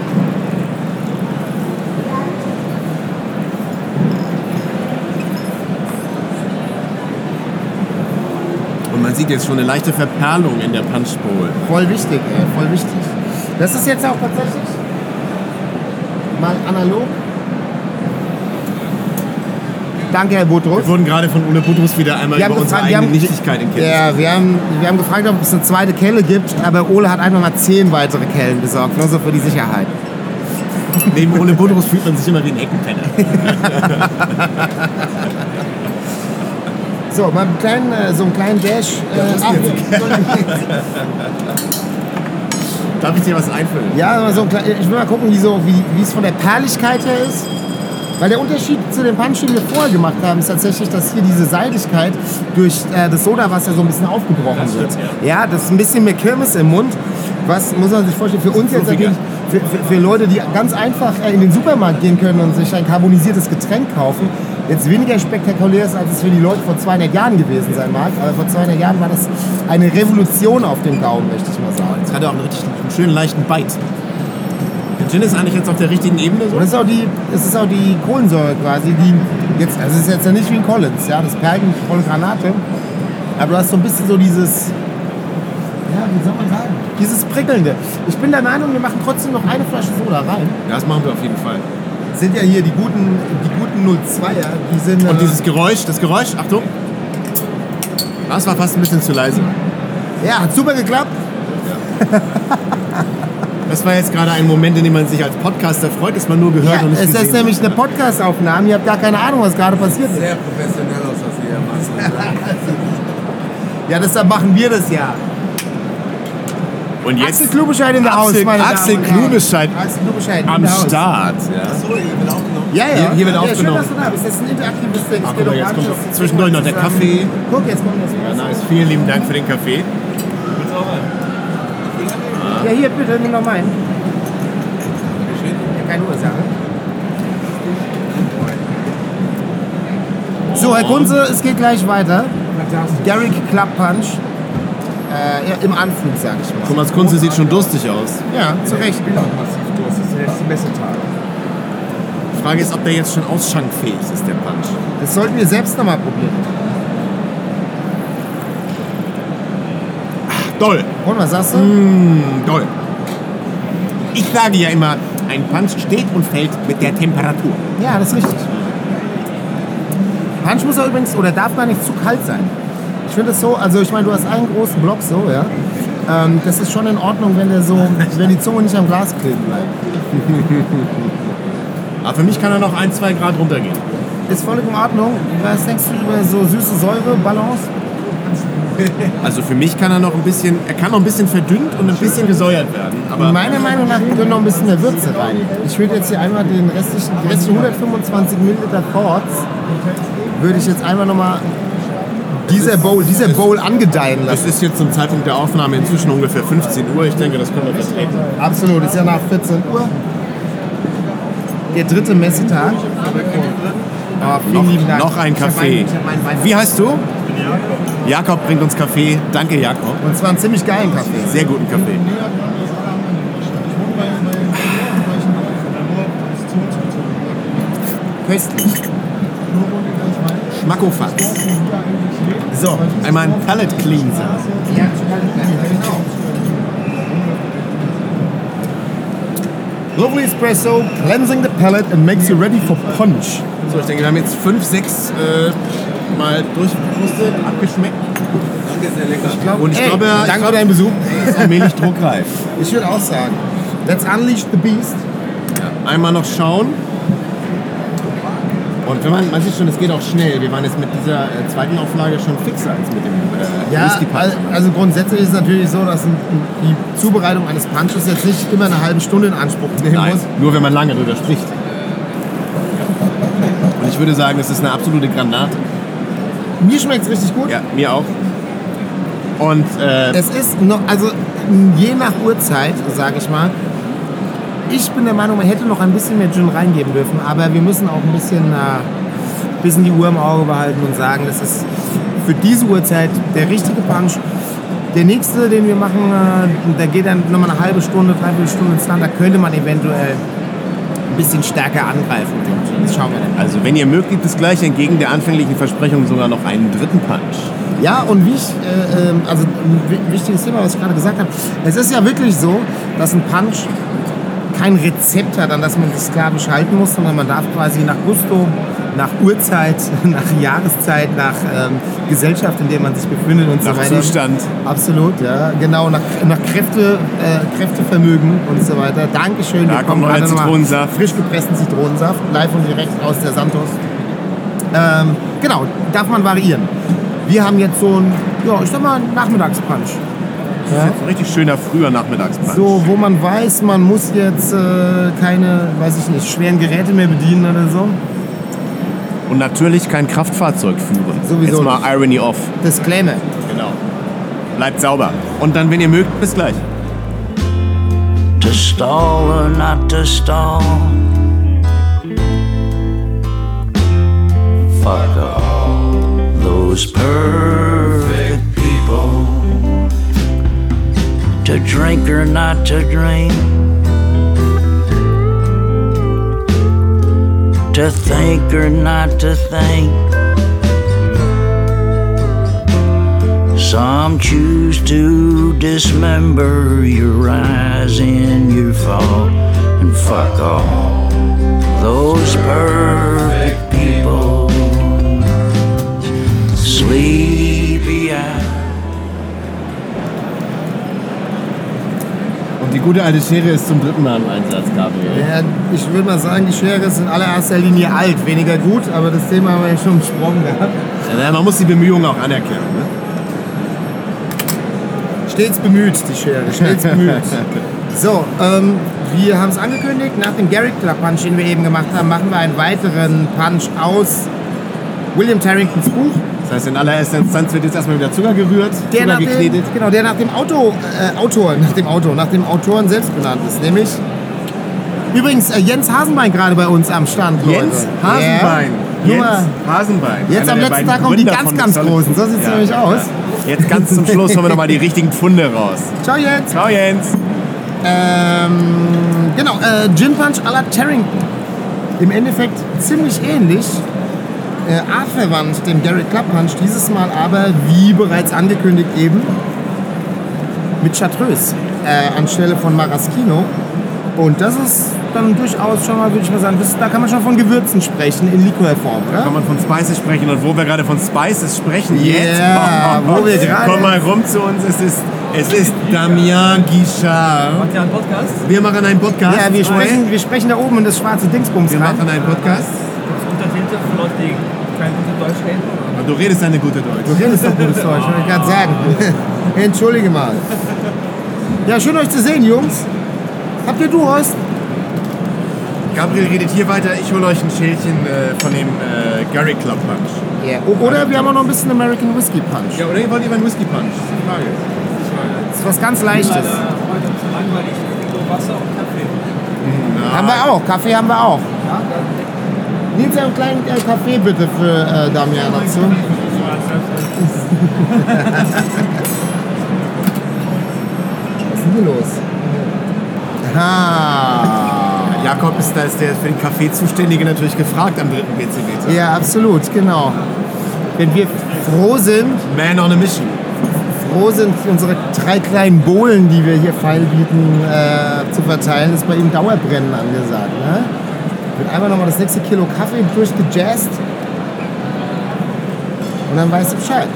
Und man sieht jetzt schon eine leichte Verperlung in der Punch Bowl. Voll wichtig, ey, voll wichtig. Das ist jetzt auch tatsächlich mal analog. Danke, Herr Butrus. Wir wurden gerade von Ole Butrus wieder einmal Wir haben über unsere gefragt- wir eigene haben- Nichtigkeit in Kenntnis. Ja, wir haben, wir haben gefragt, ob es eine zweite Kelle gibt, aber Ole hat einfach mal zehn weitere Kellen besorgt, nur so für die Sicherheit. Neben Ole Butrus fühlt man sich immer wie ein Eckenpenner. So, mal einen kleinen, äh, so einen kleinen Dash. Äh, ab. Darf ich dir was einfüllen? Ja, mal so ein klein, ich will mal gucken, wie, so, wie, wie es von der Perligkeit her ist. Weil der Unterschied zu den Punch, den wir vorher gemacht haben, ist tatsächlich, dass hier diese Seidigkeit durch äh, das Sodawasser so ein bisschen aufgebrochen Das wird. stimmt, Ja, das ist ein bisschen mehr Kirmes im Mund. Was muss man sich vorstellen? Für uns jetzt Fluffiger. natürlich, für, für, für Leute, die ganz einfach äh, in den Supermarkt gehen können und sich ein carbonisiertes Getränk kaufen, jetzt weniger spektakulär ist, als es für die Leute vor zweihundert Jahren gewesen sein mag. Aber vor zweihundert Jahren war das eine Revolution auf dem Gaumen, möchte ich mal sagen. Jetzt hat er auch einen richtig einen schönen leichten Bite. Der Gin ist eigentlich jetzt auf der richtigen Ebene so. Und das ist auch die, das ist auch die Kohlensäure quasi, die jetzt, also es ist jetzt ja nicht wie ein Collins, ja, das Perlen volle Granate, aber du hast so ein bisschen so dieses, ja, wie soll man sagen, dieses Prickelnde. Ich bin der Meinung, wir machen trotzdem noch eine Flasche Soda rein. Das machen wir auf jeden Fall. Das sind ja hier die guten, die guten null zweier, die sind, Und äh, dieses Geräusch, das Geräusch, Achtung. Das war fast ein bisschen zu leise. ja, hat super geklappt. Das war jetzt gerade ein Moment, in dem man sich als Podcaster freut, dass man nur gehört Ja, und nicht es gesehen ist nämlich eine Podcast-Aufnahme, ihr habt gar keine Ahnung, was gerade passiert ist. Sehr professionell aus, was Sie hier machen. Ja, deshalb machen wir das ja. Und Axel jetzt Klubescheid in der Haus, Axel, meine Damen Axel und Herren. Klubescheid Axel Klubescheid am in der Haus. Start. Ja. So, hier wird aufgenommen. Ja, ja. Hier- hier wird ja, aufgenommen. Schön, dass du da bist. Das ist ein interaktives Ding. Ah, Es guck geht mal, um jetzt kommt Punches. noch zwischendurch noch der Zusammen. Kaffee. Guck, jetzt kommt das Ja, Wasser. nice. Vielen lieben Dank für den Kaffee. Ja, hier, bitte, nimm noch meinen. Ja, keine Ursache. So, Herr Kunze, es geht gleich weiter. Garrick Club Punch. Äh, ja, im Anflug, sag ich mal. Thomas Kunze sieht schon durstig aus. Ja, zu Recht. Massiv Durst, das ist der beste Tag. Frage ist, ob der jetzt schon ausschankfähig ist, der Punch. Das sollten wir selbst nochmal probieren. Doll. Und was sagst du? Mm, doll. Ich sage ja immer, ein Punch steht und fällt mit der Temperatur. Ja, das ist richtig. Punch muss ja übrigens, oder darf gar nicht zu kalt sein. Ich finde es so, also ich meine, du hast einen großen Block so, ja. Ähm, das ist schon in Ordnung, wenn der so, wenn die Zunge nicht am Glas kleben bleibt. Aber für mich kann er noch ein, zwei Grad runtergehen. Ist völlig in Ordnung. Was denkst du über so süße Säure-Balance? Also für mich kann er noch ein bisschen, er kann noch ein bisschen verdünnt und ein bisschen gesäuert werden. Aber meiner Meinung nach können noch ein bisschen mehr Würze rein. Ich würde jetzt hier einmal den restlichen, die restlichen hundertfünfundzwanzig Milliliter Thoughts würde ich jetzt einmal nochmal dieser Bowl, dieser Bowl angedeihen lassen. das ist jetzt zum Zeitpunkt der Aufnahme inzwischen ungefähr fünfzehn Uhr. Ich denke, das können wir vertreten. Absolut, ist ja nach vierzehn Uhr. Der dritte Messetag. Oh, vielen Noch, lieben Dank. noch ein Ich hab Kaffee. mein- ich hab mein Wein- Wie heißt du? Jakob bringt uns Kaffee. Danke, Jakob. Und zwar einen ziemlich geilen Kaffee. Sehr guten Kaffee. Köstlich. Schmackofatz. So. Einmal ein Palate Cleanser. Ja, genau. Lovely Espresso, cleansing the palate and makes you ready for punch. So, ich denke, wir haben jetzt fünf, sechs äh, Mal durchgepustet, abgeschmeckt. Danke, sehr lecker. Ich glaub, Und ich Ey, glaube, ich danke glaub, für deinen Besuch. ist allmählich druckreif. Ich würde auch sagen, let's unleash the beast. Ja, einmal noch schauen. Und wenn man, man sieht schon, es geht auch schnell. Wir waren jetzt mit dieser äh, zweiten Auflage schon fixer als mit dem äh, Ja, Whisky-Punch. al- also grundsätzlich ist es natürlich so, dass ein, die Zubereitung eines Punches jetzt nicht immer eine halbe Stunde in Anspruch nehmen Nein, muss. nur wenn man lange drüber spricht. Und ich würde sagen, es ist eine absolute Granate. Mir schmeckt es richtig gut. Ja, mir auch. Und äh, Es ist noch, also je nach Uhrzeit, sage ich mal, ich bin der Meinung, man hätte noch ein bisschen mehr Gin reingeben dürfen, aber wir müssen auch ein bisschen, äh, bisschen die Uhr im Auge behalten und sagen, das ist für diese Uhrzeit der richtige Punch. Der nächste, den wir machen, äh, da geht dann nochmal eine halbe Stunde, dreiviertel Stunde ins Land, da könnte man eventuell ein bisschen stärker angreifen. Das schauen wir dann. also, wenn ihr mögt, gibt es gleich entgegen der anfänglichen Versprechung sogar noch einen dritten Punch. Ja, und wie ich, äh, ähm, also ein wi- wichtiges Thema, was ich gerade gesagt habe, es ist ja wirklich so, dass ein Punch kein Rezept hat, an das man sich sklavisch halten muss, sondern man darf quasi nach Gusto, nach Uhrzeit, nach Jahreszeit, nach ähm, Gesellschaft, in der man sich befindet und Nach so weiter. Zustand. Absolut, ja, genau, nach, nach Kräfte, äh, Kräftevermögen und so weiter. Dankeschön. Da wir kommt kommen neuer gerade noch mal Zitronensaft. frisch gepressten Zitronensaft, live und direkt aus der Santos. Ähm, genau, darf man variieren. Wir haben jetzt so ein, ja, ich sag mal, Nachmittagspunch. Das ist jetzt ein richtig schöner früher Nachmittagspunch. So, wo man weiß, man muss jetzt äh, keine, weiß ich nicht, schweren Geräte mehr bedienen oder so. Und natürlich kein Kraftfahrzeug führen. Sowieso Jetzt mal nicht. Irony off. Disclaimer. Genau. Bleibt sauber. Und dann, wenn ihr mögt, bis gleich. To stall or not to stall. Fuck all those perfect people. To drink or not to drink. To think or not to think. Some choose to dismember your rise and your fall, and fuck all those perfect people. Sleepy eyes. Und die gute alte Schere ist zum dritten Mal im Einsatz, Gabriel. Ja, ich würde mal sagen, die Schere ist in allererster Linie alt, weniger gut, aber das Thema haben wir ja schon besprochen gehabt. Ja, man muss die Bemühungen auch anerkennen. Ne? Stets bemüht, die Schere, stets bemüht. So, ähm, wir haben es angekündigt, nach dem Garrick Club Punch, den wir eben gemacht haben, machen wir einen weiteren Punch aus William Tarringtons Buch. Das heißt, in allererster Instanz wird jetzt erstmal wieder Zucker gerührt, Der Zucker nach dem, geknetet. genau, der nach dem Auto, äh, Autor, nach dem Autor, nach dem Autoren selbst benannt ist, nämlich übrigens äh, Jens Hasenbein gerade bei uns am Stand, Leute. Jens Hasenbein. Ja. Jens Nummer, Hasenbein. jetzt Einer am der letzten beiden Tag kommen die Gründer ganz, von ganz Mixology. Großen. So sieht es Ja. nämlich aus. Jetzt ganz zum Schluss holen wir nochmal die richtigen Pfunde raus. Ciao Jens. Ciao Jens. Ähm, genau, äh, Gin Punch à la Tarrington im Endeffekt ziemlich ähnlich, äh, artverwandt dem Garrett Club Punch, dieses Mal aber, wie bereits angekündigt eben, mit Chartreuse äh, anstelle von Maraschino. Und das ist dann durchaus schon mal, würde ich mal sagen, das, da kann man schon von Gewürzen sprechen in Liquorform, oder? Da kann man von Spices sprechen. Und wo wir gerade von Spices sprechen, Yeah, jetzt, wo wir gerade- komm mal rum zu uns, es ist, es ist Damien Guichard. Macht ihr einen Podcast? Wir machen einen Podcast. Ja, wir sprechen, wir sprechen da oben in das schwarze Dingsbums Wir rein. machen einen Podcast. Gibt es Untertitel für Leute, die kein gutes Deutsch reden? Und du redest eine gute Deutsch. Du redest doch gutes Deutsch, wollte ich gerade sagen. Entschuldige mal. Ja, schön euch zu sehen, Jungs. Habt ihr Durst? Gabriel redet hier weiter. Ich hole euch ein Schälchen äh, von dem äh, Garrett Club Punch. Ja. Oder wir haben auch noch ein bisschen American Whiskey Punch. Ja, oder ihr wollt lieber einen Whisky Punch? Das ist die Frage. Das ist was ganz Leichtes. Heute zu langweilig, nur Wasser und Kaffee. Haben wir auch. Kaffee haben wir auch. Nehmen Sie einen kleinen äh, Kaffee bitte für äh, Damian dazu. Was ist denn hier los? Ha. Jakob ist da ist der für den Kaffee Zuständige natürlich gefragt am dritten B C B. Ja, absolut, genau. Wenn wir froh sind, Man on a mission. froh sind, unsere drei kleinen Bohlen, die wir hier feilbieten, äh, zu verteilen, ist bei ihm Dauerbrennen angesagt. Ne? Wird einfach nochmal das nächste Kilo Kaffee durchgejazzt und dann weißt du Bescheid.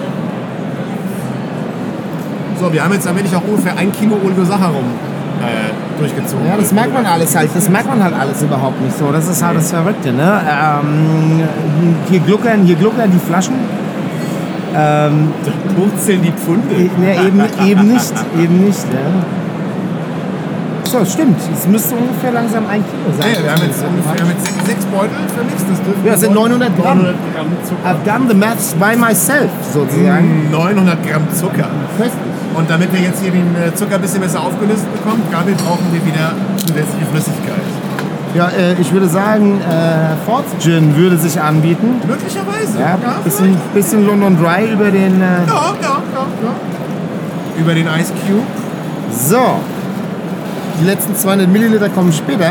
So, wir haben jetzt damit auch ungefähr ein Kilo Olgo Sacharum äh, durchgezogen. Ja, das merkt man alles halt. Das merkt man halt alles überhaupt nicht so. Das ist halt das Verrückte, ne? Ähm, hier gluckern, hier gluckern die Flaschen. Ähm, Da purzeln die Pfunde. ne, eben, eben nicht, eben nicht. Ja. So, stimmt. Es müsste ungefähr langsam ein Kilo sein. Ja, wir haben jetzt, ungefähr, wir haben jetzt sechs, sechs Beutel für nichts. Das dürfen Ja, das sind neunhundert Gramm. neunhundert Gramm Zucker. I've done the maths by myself, sozusagen. neunhundert Gramm Zucker. Köstlich. Und damit wir jetzt hier den äh, Zucker ein bisschen besser aufgelöst bekommen, Gabi, brauchen wir wieder zusätzliche Flüssigkeit. Ja, äh, ich würde sagen, äh, Fords Gin würde sich anbieten. Möglicherweise. Ja, bisschen, bisschen London Dry über den... Äh, Ja, ja, ja, ja. Über den Ice Cube. So. Die letzten zweihundert Milliliter kommen später.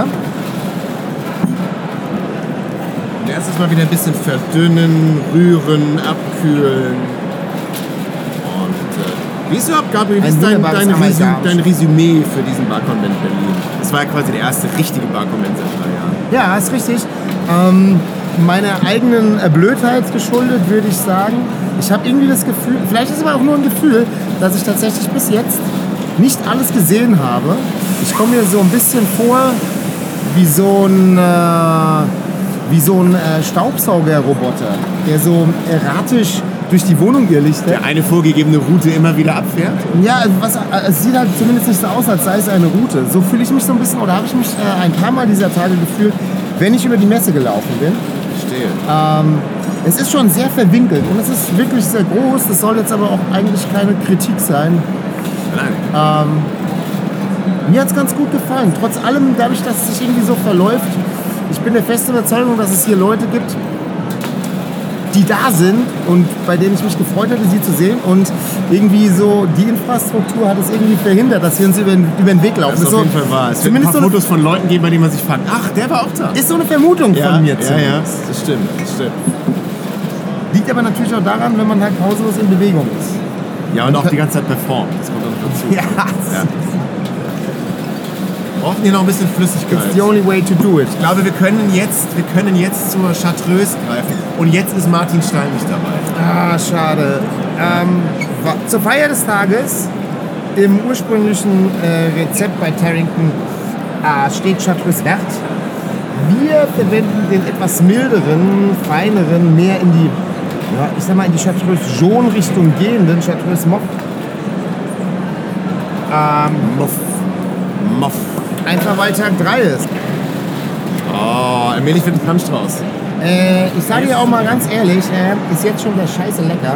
Und erstes Mal wieder ein bisschen verdünnen, rühren, abkühlen. Und äh, wie ist überhaupt, Gabriel, wie Ein ist dein, wunderbares dein, Resü Amalgam. dein Resümee für diesen Barkonvent Berlin? Das war ja quasi der erste richtige Barkonvent seit drei Jahren. Ja, ist richtig. Ähm, meiner eigenen äh, Blödheit geschuldet, würde ich sagen. Ich habe irgendwie das Gefühl, vielleicht ist es aber auch nur ein Gefühl, dass ich tatsächlich bis jetzt nicht alles gesehen habe. Ich komme mir so ein bisschen vor wie so ein, äh, wie so ein äh, Staubsaugerroboter, der so erratisch durch die Wohnung irrlichtet. Der eine vorgegebene Route immer wieder abfährt. Ja, was, es sieht halt zumindest nicht so aus, als sei es eine Route. So fühle ich mich so ein bisschen, oder habe ich mich äh, ein paar Mal dieser Tage gefühlt, wenn ich über die Messe gelaufen bin. Verstehe. Ähm, es ist schon sehr verwinkelt und es ist wirklich sehr groß. Das soll jetzt aber auch eigentlich keine Kritik sein. Nein. Ähm, mir hat es ganz gut gefallen. Trotz allem, dadurch, dass es sich irgendwie so verläuft, ich bin der festen Überzeugung, dass es hier Leute gibt, die da sind und bei denen ich mich gefreut hätte, sie zu sehen. Und irgendwie so die Infrastruktur hat es irgendwie verhindert, dass wir uns über den, über den Weg laufen. Das ist so, auf jeden Fall wahr. Es wird ein zumindest paar so eine, Fotos von Leuten geben, bei denen man sich fragt, ach, der war auch da. ist so eine Vermutung von mir ja, zumindest. ja, das stimmt, das stimmt. Liegt aber natürlich auch daran, wenn man halt pausenlos in Bewegung ist. Ja, und auch die ganze Zeit performt. Das kommt auch noch dazu. Ja, Ja. Brauchen hier noch ein bisschen Flüssigkeit. it's the only way to do it. Ich glaube, wir können jetzt, wir können jetzt zur Chartreuse greifen. Und jetzt ist Martin Stein nicht dabei. Ah, schade. Ähm, wa- zur Feier des Tages im ursprünglichen äh, Rezept bei Tarrington äh, steht Chartreuse Vert. Wir verwenden den etwas milderen, feineren, mehr in die, ja, ich sag mal, in die Chartreuse Jaune Richtung gehenden Chartreuse Moff. Ähm, Muff. Muff. einfach weil Tag drei ist. Oh, allmählich wird ein Punch draus. Äh, ich sage dir auch mal ganz ehrlich, äh, ist jetzt schon der Scheiße lecker.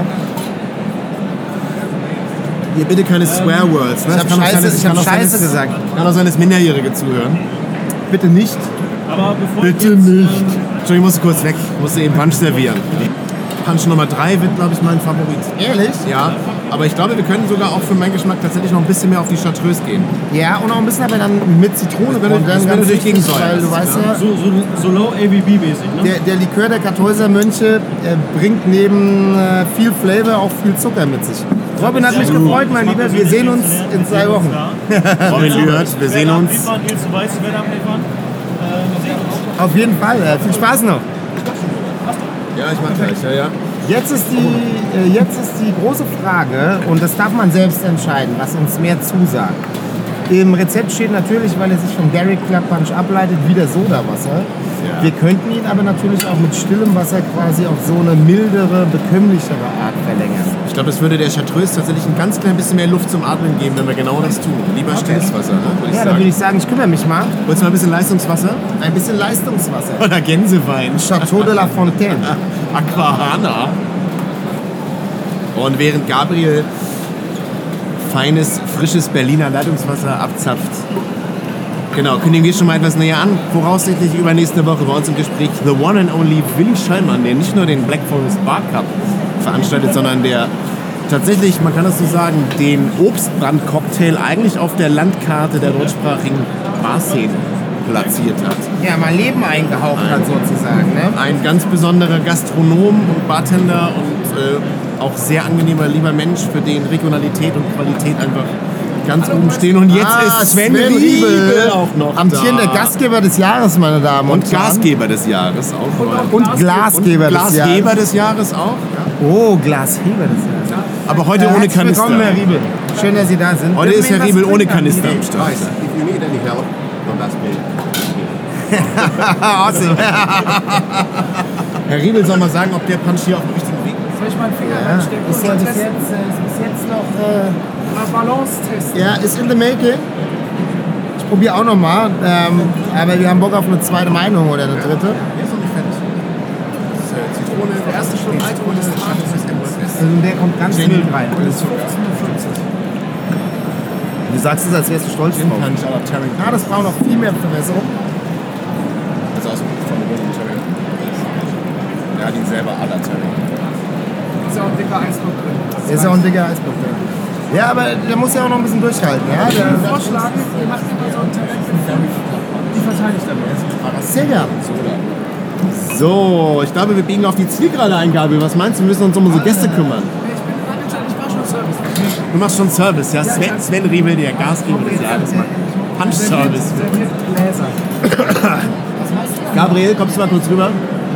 Hier bitte keine Swear Words. Ne? Ich hab Es kann auch Scheiße- sein, dass- ich hab kann auch sein, Scheiße dass- gesagt. Kann auch sein, dass Minderjährige zuhören. Bitte nicht. Aber bevor Bitte ich jetzt, nicht. Ähm, Entschuldigung, ich musste kurz weg. Ich musste eben Punch servieren. Punch Nummer drei wird, glaube ich, mein Favorit. Ehrlich? Ja, Aber ich glaube, wir können sogar auch für meinen Geschmack tatsächlich noch ein bisschen mehr auf die Chartreuse gehen. Ja, und auch ein bisschen aber dann mit Zitrone. Das wäre- Und das dann wäre ganz natürlich wichtig, Gegensäure. weil du weißt ja, So, so, so low A B B-mäßig, ne? der, der Likör der Kartäuser Mönche äh, bringt neben äh, viel Flavor auch viel Zucker mit sich. Robin hat mich gefreut, mein Lieber. Wir sehen uns in zwei Wochen. Robin Lührt, wir sehen uns. Nils, du weißt, wer da abliefern? Äh, sehen uns. Auf jeden Fall. Äh, viel Spaß noch. Ja, ich mach gleich, ja, ja. Jetzt ist, die, äh, jetzt ist die große Frage, und das darf man selbst entscheiden, was uns mehr zusagt. Im Rezept steht natürlich, weil er sich vom Garrick Club Punch ableitet, wieder Sodawasser. Ja. Wir könnten ihn aber natürlich auch mit stillem Wasser quasi auf so eine mildere, bekömmlichere Art verlängern. Ich glaube, das würde der Chartreuse tatsächlich ein ganz klein bisschen mehr Luft zum Atmen geben, wenn wir genau das tun. Lieber stilles Wasser, ne? Würde ich Ja, dann sagen. würde ich sagen, ich kümmere mich mal. Wolltest du mal ein bisschen Leistungswasser? Ein bisschen Leistungswasser. Oder Gänsewein. Chateau de la Fontaine. Aquahana. Und während Gabriel feines, frisches Berliner Leitungswasser abzapft, genau, kündigen wir schon mal etwas näher an. Voraussichtlich übernächste Woche bei uns im Gespräch the one and only Willi Schöllmann, der nicht nur den Black Forest Bar Cup veranstaltet, sondern der tatsächlich, man kann das so sagen, den Obstbrand-Cocktail eigentlich auf der Landkarte der deutschsprachigen Barszene platziert hat. Ja, mein Leben eingehaucht hat sozusagen. Ne? Ein ganz besonderer Gastronom und Bartender und äh, auch sehr angenehmer, lieber Mensch, für den Regionalität und Qualität einfach ganz oben stehen. Und jetzt Ah, ist Sven, Riebel auch noch amtierender da. Gastgeber des Jahres, meine Damen und, Und Gastgeber des Jahres auch. Und Glasgeber und des Glasgeber Jahres. des Jahres auch. Oh, Glasgeber des Jahres. Aber heute Äh, ohne herzlich Kanister. Willkommen, Herr Riebel. Schön, dass Sie da sind. Heute Dürfen ist wir Herr Ihnen Riebel was ohne trinken Kanister am anbieten? Start. If you need any help, don't ask me. Awesome. Herr Riebel soll mal sagen, ob der Punch hier auf dem richtigen Weg ist. Soll ich meinen Finger Ja, reinstecken ist und ja mal bis testen? jetzt, äh, ist bis jetzt noch... Äh, Mal Balance testen. ja, ist in the making. Ich probiere auch noch mal. Ähm, aber wir haben Bock auf eine zweite Meinung oder eine dritte. Der ist noch nicht fertig. Das ist, äh, Zitrone, der erste Schluck Alkohol des Tages. Also der kommt ganz mild rein. Du sagst es, als wärst du stolz drauf. Punch à la Terry. Ja, das braucht noch viel mehr Verbesserung. Also aus dem von William Terry. Der hat ihn selber à la Terry. Ist ja auch ein dicker Eisblock drin. Der ist ja auch ein dicker Eisblock. Ja. Ja, aber der muss ja auch noch ein bisschen durchhalten. Ja? Ich Der, würde vorschlagen, ihr macht immer so ein Talent mit Ferry. Die verteile ich dann erst. sehr gern. So, ich glaube, wir biegen auf die Zielgerade ein, Gabriel. Was meinst du, wir müssen uns um unsere Gäste kümmern? Ich bin Manager, ich mache schon Service. Du machst schon Service, ja? Sven, Sven Riebel, der Gastgeber des Jahres. Punch-Service. Serviert Gläser. Gabriel, kommst du mal kurz rüber?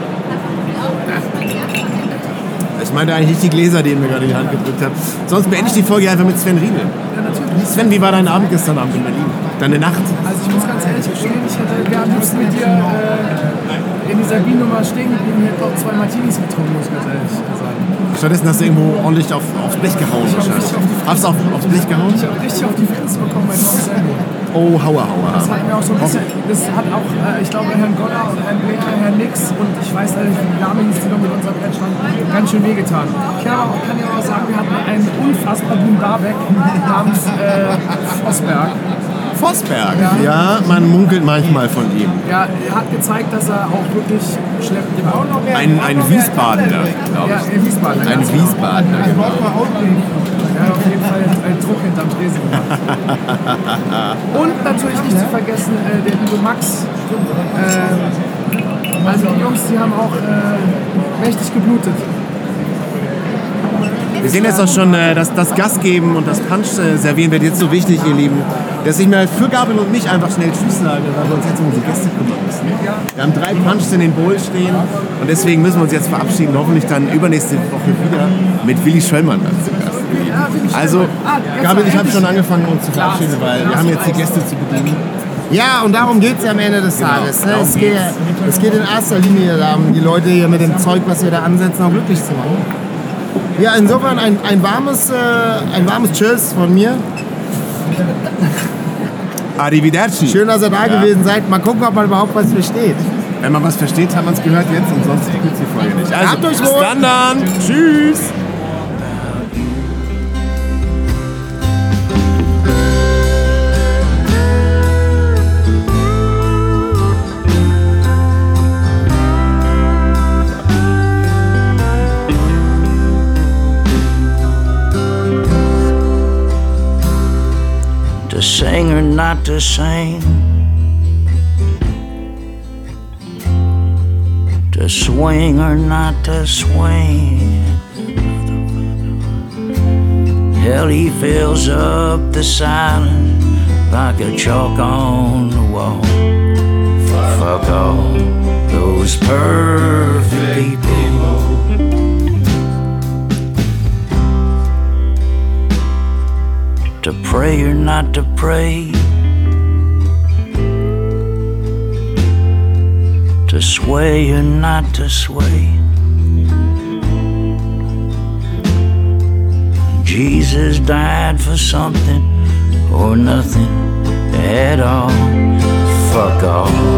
Ich meinte eigentlich nicht die Gläser, die ihr mir gerade in die Hand gedrückt habt. Sonst beende ich die Folge einfach mit Sven Riebel. Ja, natürlich. Sven, wie war dein Abend gestern Abend in Berlin? Deine Nacht? Also ich muss ganz ehrlich gestehen, ich hätte gern am liebsten mit dir äh, in dieser Biennummer stehen geblieben, hätte auch zwei Martinis getrunken, muss ich ganz ehrlich sagen. Stattdessen hast du irgendwo ordentlich auf, aufs Blech gehauen wahrscheinlich. Hast du auf, aufs Blech gehauen? Ich habe richtig auf die Fresse bekommen bei Tom Selby. Oh, hauer, hauer. Das hat mir auch so ein bisschen, das hat auch, äh, ich glaube, Herrn Goller und Herrn Blecher, Herrn Nix und ich weiß leider nicht, wie die Dame hieß, die noch mit unserem Patch waren, ganz schön wehgetan. Ich kann, aber, kann ja auch sagen, wir hatten einen unfassbar guten Barback namens äh, Vosberg. Vosberg? Ja. Ja, man munkelt manchmal von ihm. Ja, er hat gezeigt, dass er auch wirklich schleppend war. Ein, ein Wiesbadener, glaube Ja, ich. ein Wiesbadener. Ein ganz genau. Wiesbadener, genau. Er hat auf jeden Fall einen Druck hinterm Tresen gemacht. Und natürlich nicht zu vergessen, äh, der liebe Max. Äh, also die Jungs, die haben auch äh, mächtig geblutet. Wir sehen jetzt auch schon, äh, dass das Gas geben und das Punch äh, servieren wird jetzt so wichtig, ihr Lieben, dass ich mir für Gabriel und mich einfach schnell Tschüss sage, weil wir uns jetzt um unsere Gäste kümmern müssen. Wir haben drei Punchs in den Bowl stehen und deswegen müssen wir uns jetzt verabschieden, hoffentlich dann übernächste Woche wieder mit Willi Schöllmann dann zu Gast. Also, Gabriel, ich habe schon angefangen, uns zu verabschieden, weil wir haben jetzt die Gäste zu bedienen. Ja, und darum geht es ja am Ende des Tages. Ne? darum Es, geht, es geht in erster Linie darum, die Leute hier mit dem Zeug, was wir da ansetzen, auch glücklich zu machen. Ja, insofern ein, ein, warmes, äh, ein warmes Tschüss von mir. Arrivederci. Schön, dass ihr da Ja. gewesen seid. Mal gucken, ob man überhaupt was versteht. Wenn man was versteht, hat man es gehört jetzt und sonst gibt es die Folge nicht. Also, Habt euch bis wohl. dann dann. Tschüss. sing or not to sing, to swing or not to swing. Hell, he fills up the silence like a chalk on the wall. Fuck all those perfect people. To pray or not to pray, to sway or not to sway. Jesus died for something or nothing at all. Fuck all